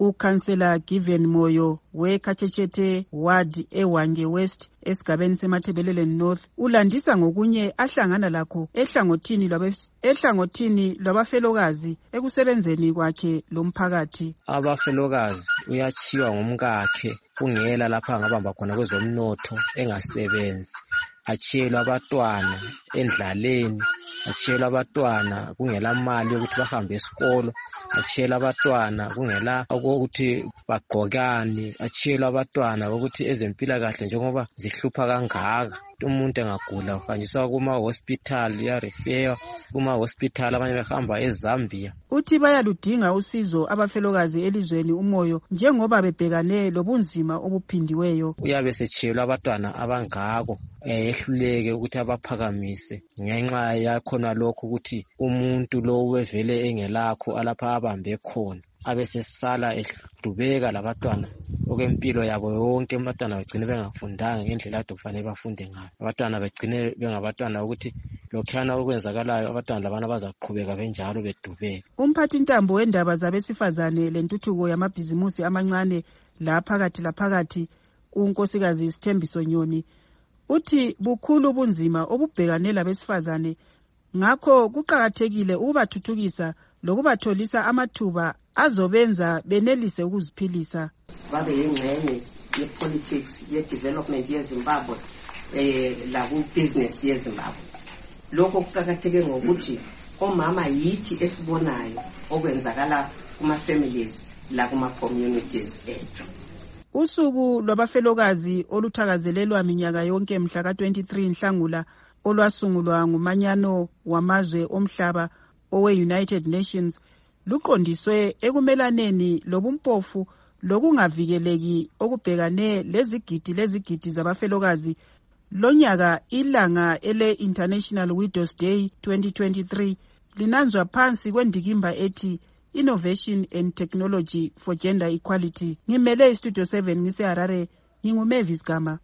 ukhansela Given Moyo weKhatshetshethe ward eWange West esigabeni seMathebeleleni North ulandisa ngokunye ahlangana lakho ehlangothini ehlangothini lwabafelokazi ekusebenzeni kwakhe lomphakathi. Abafelokazi uyachiwa ngomkakhe kungela lapha ngabamba khona kwezomnotho engasebenzi, achiyelwa abantwana endlaleni, achiyelwa abantwana kungela mali yokuthi bahambe esikolo, achiyelwa abantwana kungela ukuthi bagqokane, achiyelwa abantwana ukuthi ezempilakahle njengoba zihlupha kangaka umuntu engagula uhanjiswa kuma hospital ya refer kuma hospital abanye behamba eZambia. Uthi bayaludinga usizo abafelokazi elizweni umoyo njengoba bebhekane lobunzima obuphindiweyo. Uyabe sechiyelwa abantwana abangako ehluleke ukuthi abaphakamise ngenxa yakhona lokho ukuthi umuntu lo wevele engelakho alapha abambe khona abesesala ehlubeka labantwana okwempilo yabo yonke. Abantwana begcine bengafundanga ngendlela ade kufanele bafunde ngayo. Abantwana begcine bengabatwana ukuthi lokhana okwenzakalayo abantwana labana bazaqhubeka benjalo bedubeka. Umphathi ntambo wendaba zabesifazane lentuthuko yamabhizimusi amancane la phakathi la phakathi unkosikazi Sithembiso Nyoni uthi bukhulu ubunzima obubhekane labesifazane, ngakho kuqakathekile ukubathuthukisa lokubatholisa amathuba azobenza benelise ukuziphilisa. Babe yingxenye ye-politics ye-development yeZimbabwe eh la ku-business yeZimbabwe. Lokho kuqakatheke ngokuthi omama yithi esibonayo okwenzakala kuma-families la kuma-communities ethu. Usuku lwabafelokazi oluthakazelelwa minyaka yonke mhla ka twenty-three Nhlangula olwasungulwa ngumanyano wamazwe omhlaba owe-United Nations luqondiswe ekumelaneni lobumpofu lokungavikeleki okubhekane lezigidi lezigidi zabafelokazi. Lonyaka ilanga ele-International Widows Day twenty twenty-three linanzwa phansi kwendikimba ethi Innovation and Technology for Gender Equality. Ngimele iStudio seven ngise Harare, nginguMavis Gama.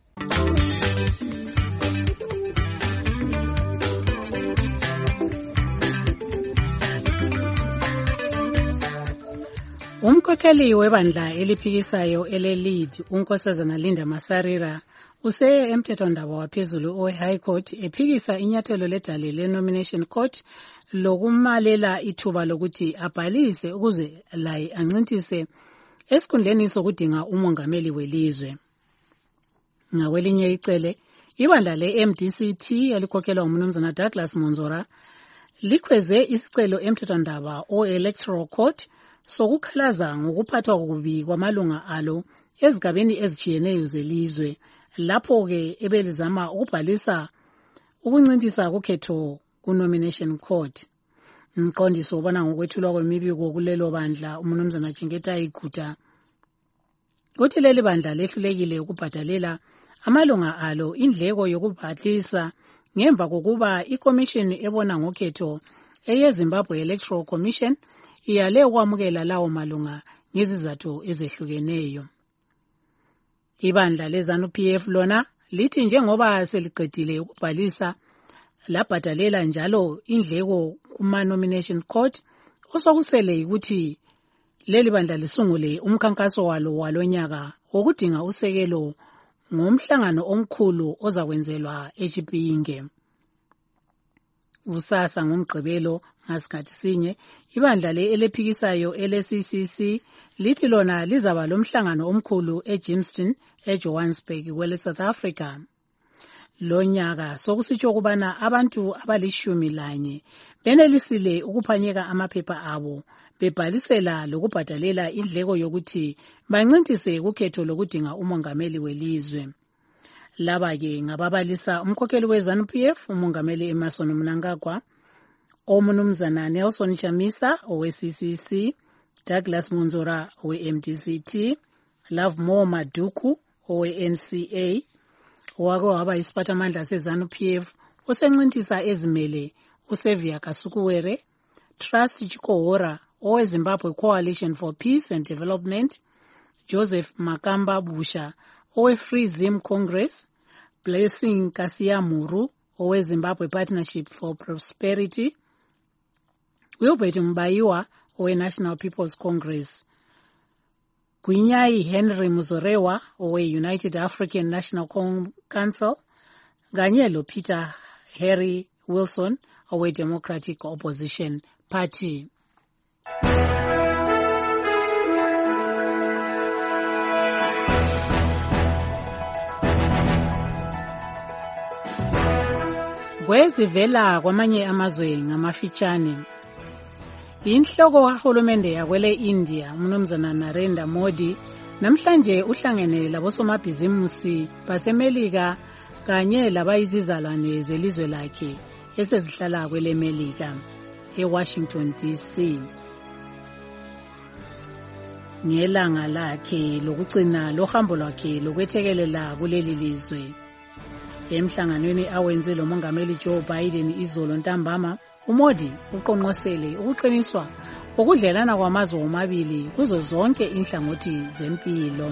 Umkhokheli webandla eliphikisayo ele-lead unkosazana Linda Masarira useye emthethwandaba waphezulu owe-High Court ephikisa inyathelo ledale le-Nomination Court lokumalela ithuba lokuthi abhalise ukuze laye ancintise esikhundleni sokudinga umongameli welizwe. Ngakwelinye icele, ibandla le-M D C T elikhokhelwa umnumzana Douglas Monzora likhweze isicelo emthethwandaba o-Electoral Court sokukhalaza ngokuphathwa kubi kwamalunga alo ezigabeni ezitshiyeneyo zelizwe, lapho-ke ebelizama ukubhalisa ukuncintisa kukhetho ku-Nomination Court. Umqondisi obona ngokwethulwa kwemibiko kulelo bandla umnumzana Chingeta Iguta uthi leli bandla lehlulekile ukubhadalela amalunga alo indleko yokubhalisa ngemva kokuba iCommission ebona ngokhetho eyeZimbabwe Electoral Commission iyale ukwamukela lawo malunga ngezizathu ezehlukeneyo. Ibandla leZANU-P F lona lithi njengoba seliqedile ukubhalisa labhadalela njalo indleko kuma-Nomination Court, osokusele ukuthi leli bandla lisungule umkhankaso walo walonyaka wokudinga usekelo ngomhlangano omkhulu ozakwenzelwa eChipinge. Usasa ngomgqibelo ngasikhathi sinye ibandla le elephikisayo ele-C C C lithi lona lizaba lomhlangano omkhulu eJimston eJohannesburg kwele South Africa. Lonyaka sokusitsho kubana abantu abalishumi lanye benelisile ukuphanyeka amaphepha abo bebhalisela lokubhadalela indleko yokuthi bancintise ukhetho lokudinga umongameli welizwe. Laba-ke ngababalisa umkhokheli weZANU-P F umongameli Emmerson Mnangagwa, omnumzana Nelson Chamisa owe-C C C, Douglas Monzora owe-M D C T, Lovemore Maduku owe-N C A, wake waba isiphathamandla seZANU-P F osencintisa ezimele uSevia Kasukuwere, Trust Chikohora owe-Zimbabwe Coalition for Peace and Development, Joseph Makamba Busha owe-Free Zim Congress, Blessing Kasiyamuru owe-Zimbabwe Partnership for Prosperity, Wilbert Mbayiwa owe-National People's Congress. Gwinyai Henry Muzorewa owe-United African National Council kanye lo-Peter Harry Wilson owe-Democratic Opposition Party. Kwezivela kwamanye amazwe ngamafitshane. Inhloko kahulumende yakwele India umnumzana Narendra Modi namhlanje uhlangene labosomabhizimusi baseMelika kanye labayizizalwane zelizwe lakhe esezihlala kwele Melika eWashington D C. Ngelanga lakhe lokugcina lohambo lwakhe lokwethekelela kuleli lizwe. Emhlanganweni awenze lo mongameli Joe Biden izolo ntambama, uModi uqonqosele ukuqiniswa ukudlelana kwamazwe omabili kuzo zonke inhlangothi zempilo.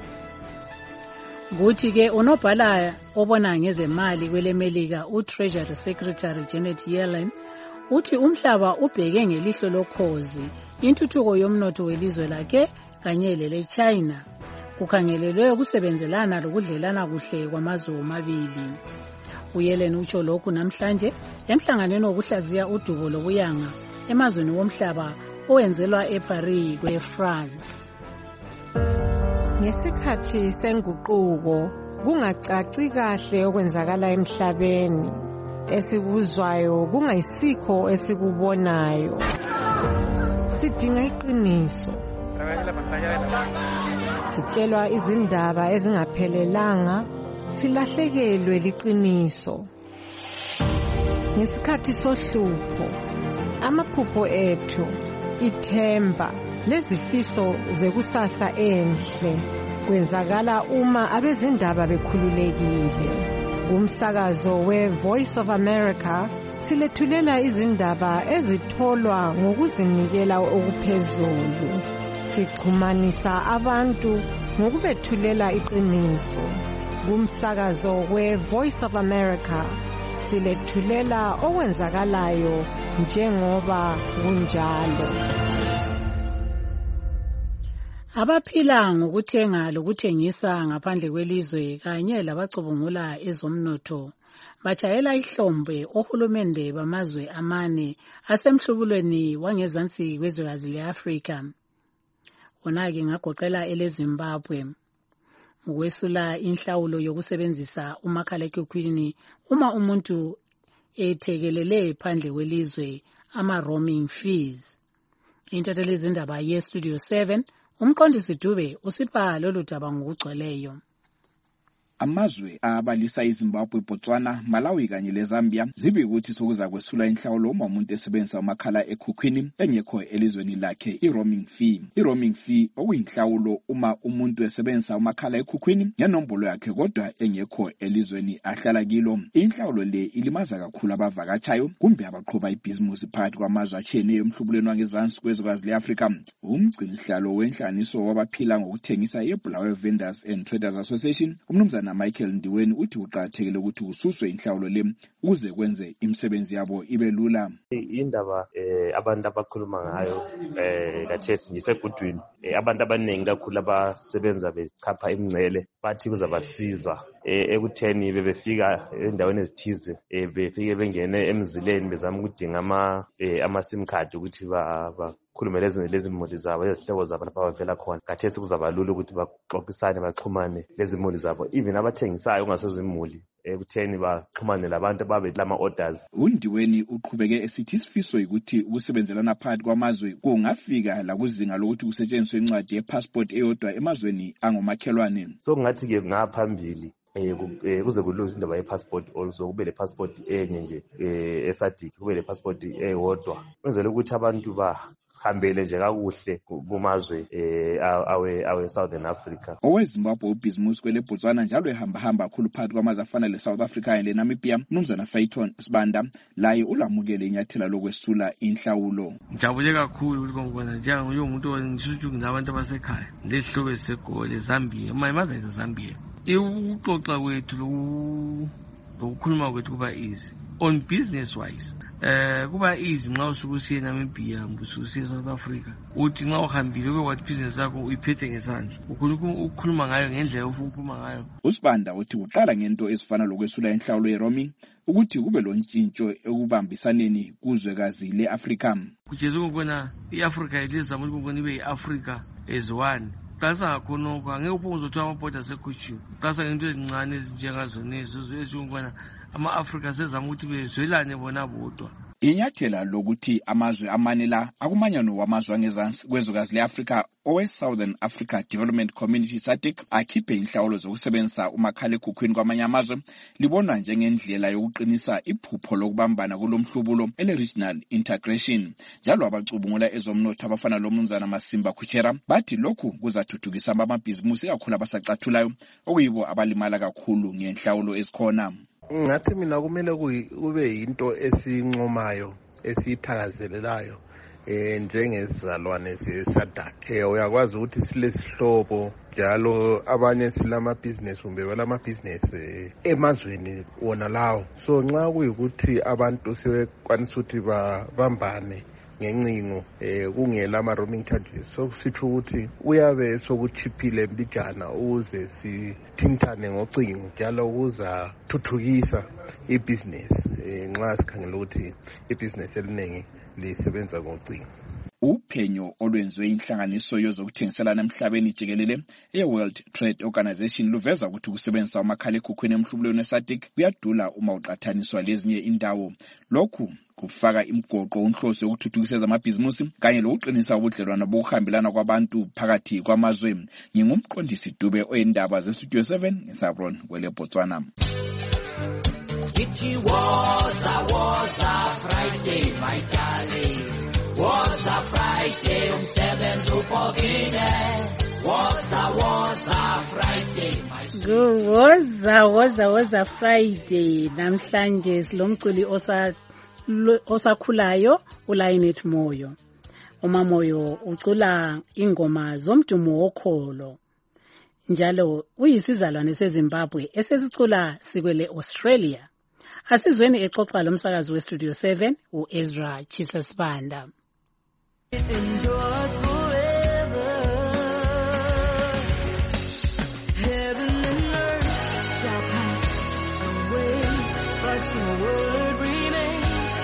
Kuthi ke unobhala obona ngezemali kwele Melika uTreasury Secretary Janet Yellen uthi umhlaba ubheke ngelihlo lokhozi intuthuko yomnotho welizwe lakhe kanye lele China. Kukhangelelwe ukusebenzelana lokudlelana kuhle kwamazwe omabili. Uyellen utsho lokhu namhlanje emhlanganweni wokuhlaziya udubo lobuyanga emazweni womhlaba owenzelwa eParis kweFrance. Ngesikhathi senguquko kungacaci kahle okwenzakala emhlabeni, esikuzwayo kungayisikho esikubonayo. Sidinga iqiniso. Sitshelwa izindaba ezingaphelelanga, silahlekelwe liqiniso. Ngesikhathi sohlupho, amaphupho ethu, ithemba, lezifiso zekusasa enhle kwenzakala uma abezindaba bekhululekile. Umsakazo we-Voice of America silethulela izindaba ezitholwa ngokuzinikela okuphezulu. Sichumanisa abantu ngokubethulela iqiniso. Kumsakazo we-Voice of America silethulela okwenzakalayo njengoba kunjalo. Abaphila ngokuthenga lokuthengisa ngaphandle kwelizwe kanye labacubungula ezomnotho bajayela ihlombe ohulumende bamazwe amane asemhlubulweni wangezansi kwezwekazi le-Afrika. Ona-ke ngagoqela eleZimbabwe ukwesula inhlawulo yokusebenzisa umakhalekhukhwini uma umuntu ethekelele phandle kwelizwe ama-roaming fees. Intatheli zindaba ye-Studio seven umqondisi Dube usipha lolu daba ngokugcweleyo. Amazwe abalisa iZimbabwe, Botswana, Malawi kanye leZambia zibe ukuthi sokuza kwesula inhlawulo uma umuntu esebenzisa umakhala ekhukhwini engekho elizweni lakhe i-roaming fee. I-roaming fee okuyinhlawulo uma umuntu esebenzisa umakhala ekhukhwini ngenombolo yakhe kodwa engekho elizweni ahlala kilo. Inhlawulo le ilimaza kakhulu abavakatshayo kumbe abaqhuba ibhizimusi phakathi kwamazwe atshiyeneyo emhlubulweni wangezansi kwezwekazi le-Afrika. Umgcinihlalo wenhlaniso wabaphila ngokuthengisa eBulawayo Vendors and Traders Association umnumzana Michael Ndiweni uthi uqathekile ukuthi kususwe inhlawulo le ukuze kwenze imisebenzi yabo ibe lula. Indaba eh abantu abakhuluma ngayo eh kathesi ngisegudwini eh abantu abaningi kakhulu abasebenza bechapha imngcele bathi kuzabasiza eh ekutheni bebefika endaweni ezithize eh befike bengene emzileni bezama ukudinga ama ama sim card ukuthi ba khulumele lezi muli zabo ezihlobo zabo lapha bavela khona. Kathesi kuzabalula ukuthi baxoxisane baxhumane lezi muli zabo even abathengisayo ongasezimuli ekutheni baxhumane labantu ababethe ama orders. uNdiweni uqhubeke esithi isifiso ukuthi ukusebenzelana phakathi kwamazwe kungafika la kuzinga lokuthi kusetshenziswe incwadi yepassport eyodwa emazweni angomakhelwane. So ngathi ke ngaphambili eh kuze kuluze indaba yepassport also kube le passport enye nje eh esadiki kube le passport eyodwa kwenzele ukuthi abantu bahambele nje kakuhle kumazwe eh awe awe Southern Africa. OweZimbabwe ubhizimusi kwele Botswana njalo ehamba hamba kakhulu phakathi kwamazwe afana le South Africa kanye Namibia umnumzana Fayton Sibanda laye ulamukele inyathela lokwesula inhlawulo. Ngijabule kakhulu ukuthi ngibona njengomuntu umuntu ongishuju ngabantu abasekhaya lehlobo esegole Zambia mayimazwe eZambia. Ukuxoxa kwethu ngokukhuluma kwethu kuba easy on business wise. Eh kuba easy nxa usuke usiye Namibia usuke usiye South Africa uthi nxa uhambile kwe what business yakho uyiphethe ngesandla ukukhuluma ngayo ngendlela ufuna ukukhuluma ngayo. uSibanda uthi uqala ngento ezifana lokwesula inhlawulo ye-roaming ukuthi kube lontshintsho ekubambisaneni kuzwekazi le-Afrika. Kujeza ukubona i-Africa ilizama ukubona ibe yi-Africa as one. Qasa khonoko angeke uphonze ukuthi amabhoda asekhutshiwe. Qasa ngento ezincane ezinjengazonezo ezikubona ama-Afrika sezama ukuthi bezwelane bona bodwa. Inyathela lokuthi amazwe amane la akumanyano wamazwe angezansi kwezwekazi le-Afrika owe-Southern Africa Development Community S A D C akhiphe inhlawulo zokusebenzisa umakhalekhukhwini kwamanye amazwe libonwa njengendlela yokuqinisa iphupho lokubambana kulomhlubulo ele-regional integration. Njalo abacubungula ezomnotho abafana loMnumzana Masimba Kuchera bathi lokhu kuzathuthukisa amabhizimusi kakhulu abasacathulayo okuyibo abalimala kakhulu ngenhlawulo ezikhona. Ngathi mina kumele kube yinto esincomayo esithakazelelayo eh njengezizalwane ze-S A D C. Eh uyakwazi ukuthi silesihlobo njalo abanye silama business umbe balama business emazweni wona lawo. So nxa kuyikuthi abantu sebekwanisa ukuthi babambane ngencingo eh kungela ama roaming charges, so kusitho ukuthi uyabe sokuchiphile mbijana uze sithintane ngocingo njalo ukuza thuthukisa ibusiness eh nxa sikhangela ukuthi ibusiness eliningi lisebenza ngocingo. Uphenyo olwenziwe inhlanganiso yezokuthengiselana emhlabeni jikelele ye-World Trade Organization luveza ukuthi ukusebenzisa umakhalekhukhwini emhlubulweni we-S A D C kuyadula uma uqathaniswa lezinye indawo. Lokhu kufaka imgoqo unhloso yokuthuthukisa amabhizimusi kanye lokuqinisa ubudlelwano bokuhambelana kwabantu phakathi kwamazwe. Ngingumqondisi Dube oyindaba ze-Studio seven eSabron kwele Botswana. It was a was a Friday, my darling. Was a Friday, umsebenzi upokile. Was a was a Friday, my darling. Was a was a was a Friday. Namhlanje silomculi osa osakhulayo uLioneth Moyo. Umamoyo ucula ingoma zomdumo wokholo. Njalo uyisizalwane seZimbabwe esesicula sikwele Australia. Asizweni exoxa lomsakazi weStudio seven uEzra Chisasibanda. Endures forever. Heaven and earth shall pass away, but your word remains.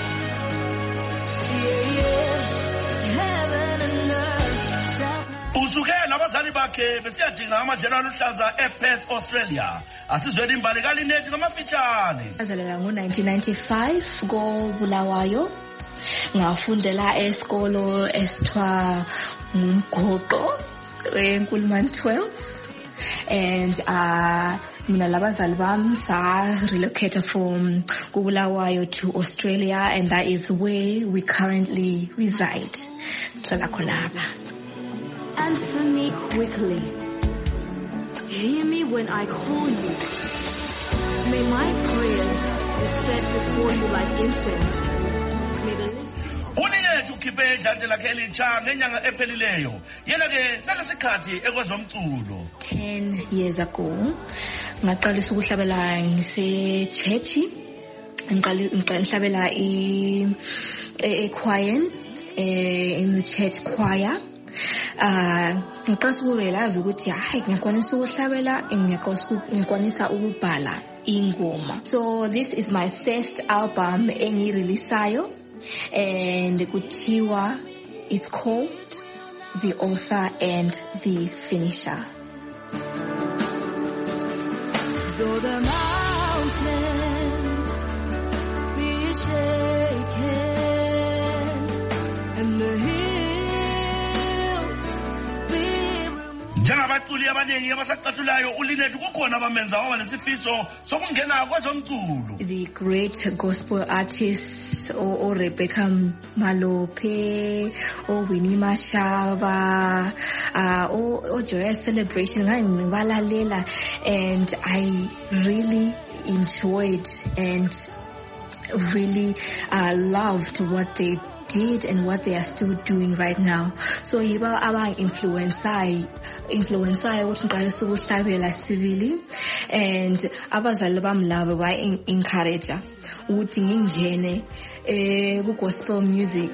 Yeah, yeah. Heaven and earth shall pass. Usuke nabazali bakhe besiyadinga amadlelo aluhlaza ePerth, Australia. Asizweni imbali kaLioneth ngamafitshane. Azalelwa ngo nineteen ninety-five ko Bulawayo. Ngafundela esikolo esithwa Ngumgoqo eNkulumane twelve, and uh mina labazali bami sa relocate from Bulawayo to Australia, and that is where we currently reside. Sihlala khonapha. Answer me quickly. Hear me when I call you. May my prayers be set before you like incense. ULioneth ukhiphe idlante lakhe elitsha ngenyanga ephelileyo. Yena ke selesikhathi ekwezomculo. ten years ago ngaqalisa ukuhlabela ngise church. Ngihlabela i echoir in the church choir. Uh, ngikwazi ukurealize ukuthi hayi ngiyakwanisa ukuhlabela ngiyakwanisa ukubhala ingoma. So this is my first album engireleasayo, and kuthiwa it's called The Author and the Finisher. Though the mountains be shaken and the hills Njengabaculi abaningi abasacathulayo uLioneth kukhona abamenza waba lesifiso sokungena kwezomculo. The great gospel artists o, o Rebecca Malope, o Winnie Mashaba, uh, o, o Joyous Celebration, and I really enjoyed and really uh, loved what they did and what they are still doing right now. So yiba aba influencer influenceayo ukuthi ngiqalise ukuhlabela civilly, and abazali bami labo ba encourage ukuthi ngingene eh ku gospel music.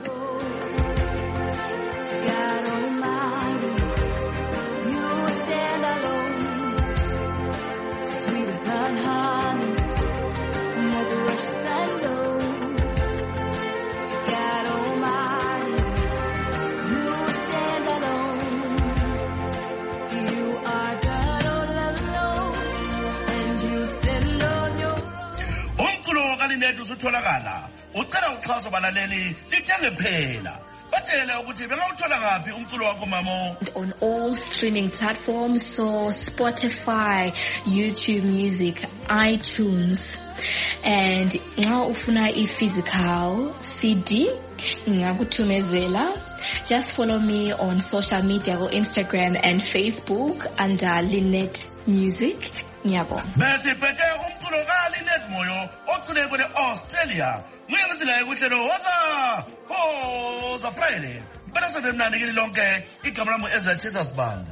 Usutholakala ucela uxhaso balaleli lithenge phela batele ukuthi bengawuthola ngaphi umculo wakho mamo. On all streaming platforms, so Spotify, YouTube Music, iTunes, and nxa ufuna i-physical C D ngiyakuthumezela. Just follow me on social media on Instagram and Facebook under Lynette Music. Ngiyabonga. Besiphethe umculo ka Lynette Moyo ocule kule Australia. Nguyamisela ekuhlelo waza Hoza Friday. Bela sedemnani kini lonke igama lami Ezra Jesus Band.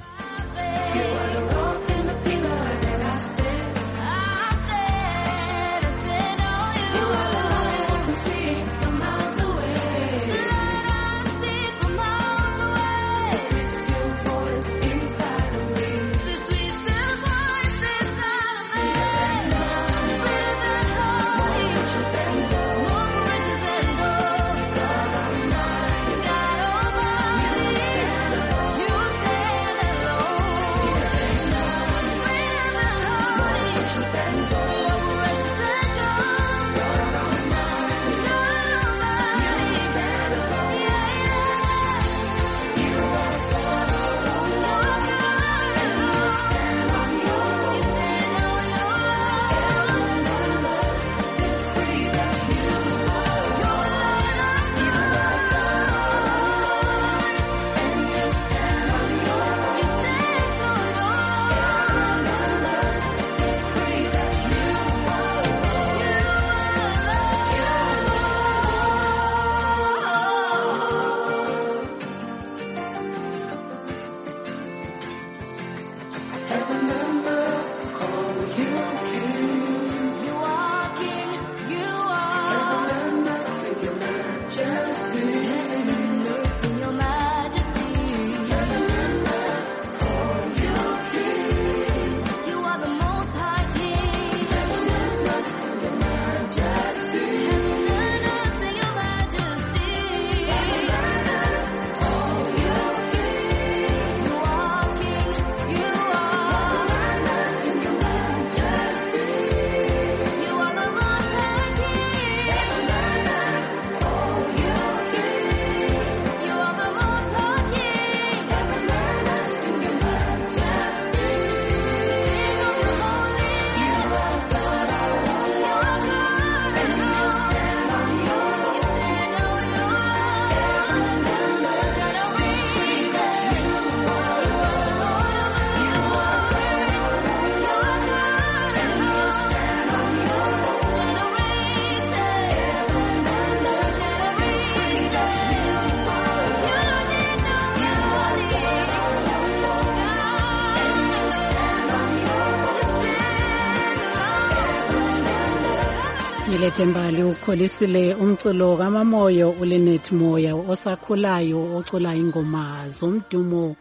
Ngilethembali ukholisile umculo kamamoyo uLynette Moya osakhulayo ocula ingoma zomdumo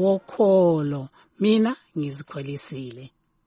wokholo. Mina ngizikholisile.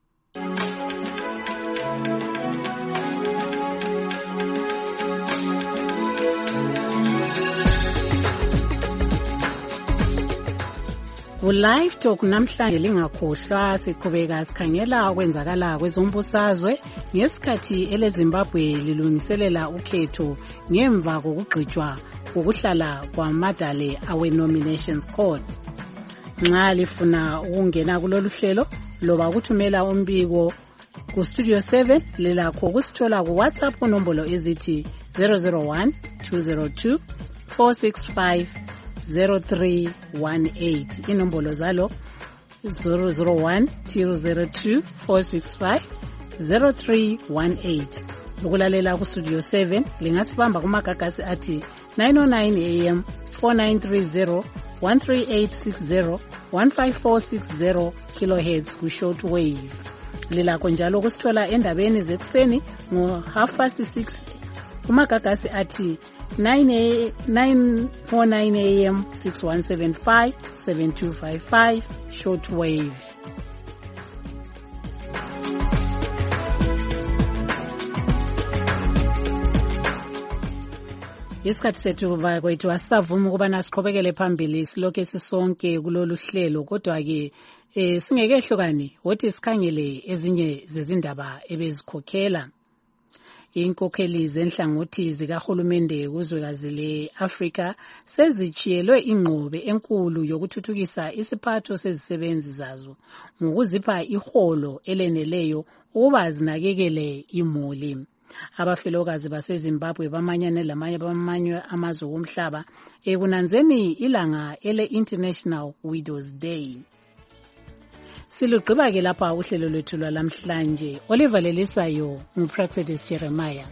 Live Talk namhlanje lingakhohlwa siqhubeka sikhangela okwenzakala kwezombusazwe ngesikhathi eleZimbabwe lilungiselela ukhetho ngemva kokugqitshwa kokuhlala kwamadale awe nominations court. Nxa lifuna ukungena kulolu hlelo loba ukuthumela umbiko ku Studio seven lelakho kusithola ku WhatsApp kunombolo ezithi zero zero one two zero two four six five zero three one eight. Inombolo zalo zero zero one two zero two four six five zero three one eight. Ukulalela ku Studio seven lingasibamba kumagagasi athi nine oh nine A M four nine three zero one three eight six zero one five four six zero kilohertz ku-short wave. Lilakho njalo kusithola endabeni zekuseni ngo half past six kumagagasi athi nine oh nine a m six one seven five seven two five five short wave. Isikhathi sethu kwethu asisavuma ukubana siqhubekele phambili silokhu sisonke kulolu hlelo, kodwa-ke eh, singekehlukani wothi sikhangele ezinye zezindaba ebezikhokhela. Inkokheli zenhlangothi zikahulumende kuzwekazi le-Afrika sezichiyelwe ingqobe enkulu yokuthuthukisa isiphatho sezisebenzi zazo ngokuzipha iholo eleneleyo ukuba zinakekele imuli. Abafelokazi baseZimbabwe bamanyane lamanye bamanye amazwe omhlaba ekunanzeni ilanga ele-International Widows Day. Silugqiba ke lapha uhlelo lwethu lwalamhlanje. Oliver Lelisayo nguPraxedis Jeremiah.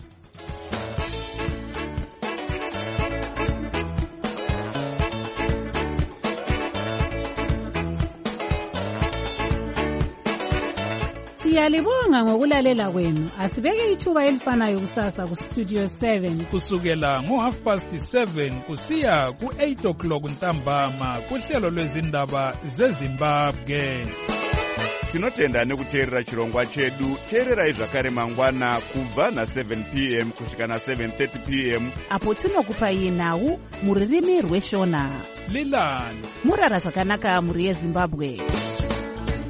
Siyalibonga ngokulalela kwenu. Asibeke ithuba elifanayo kusasa ku Studio seven kusukela ngo half past seven kusiya ku eight o'clock ntambama kuhlelo lwezindaba zeZimbabwe. Tinotenda nekuteerera chirongwa chedu. Teererai zvakare mangwana kubva na seven p m kusvika na seven thirty p m apo tinokupai nhau muririmi rweshona. Lilani murara zvakanaka muri yeZimbabwe.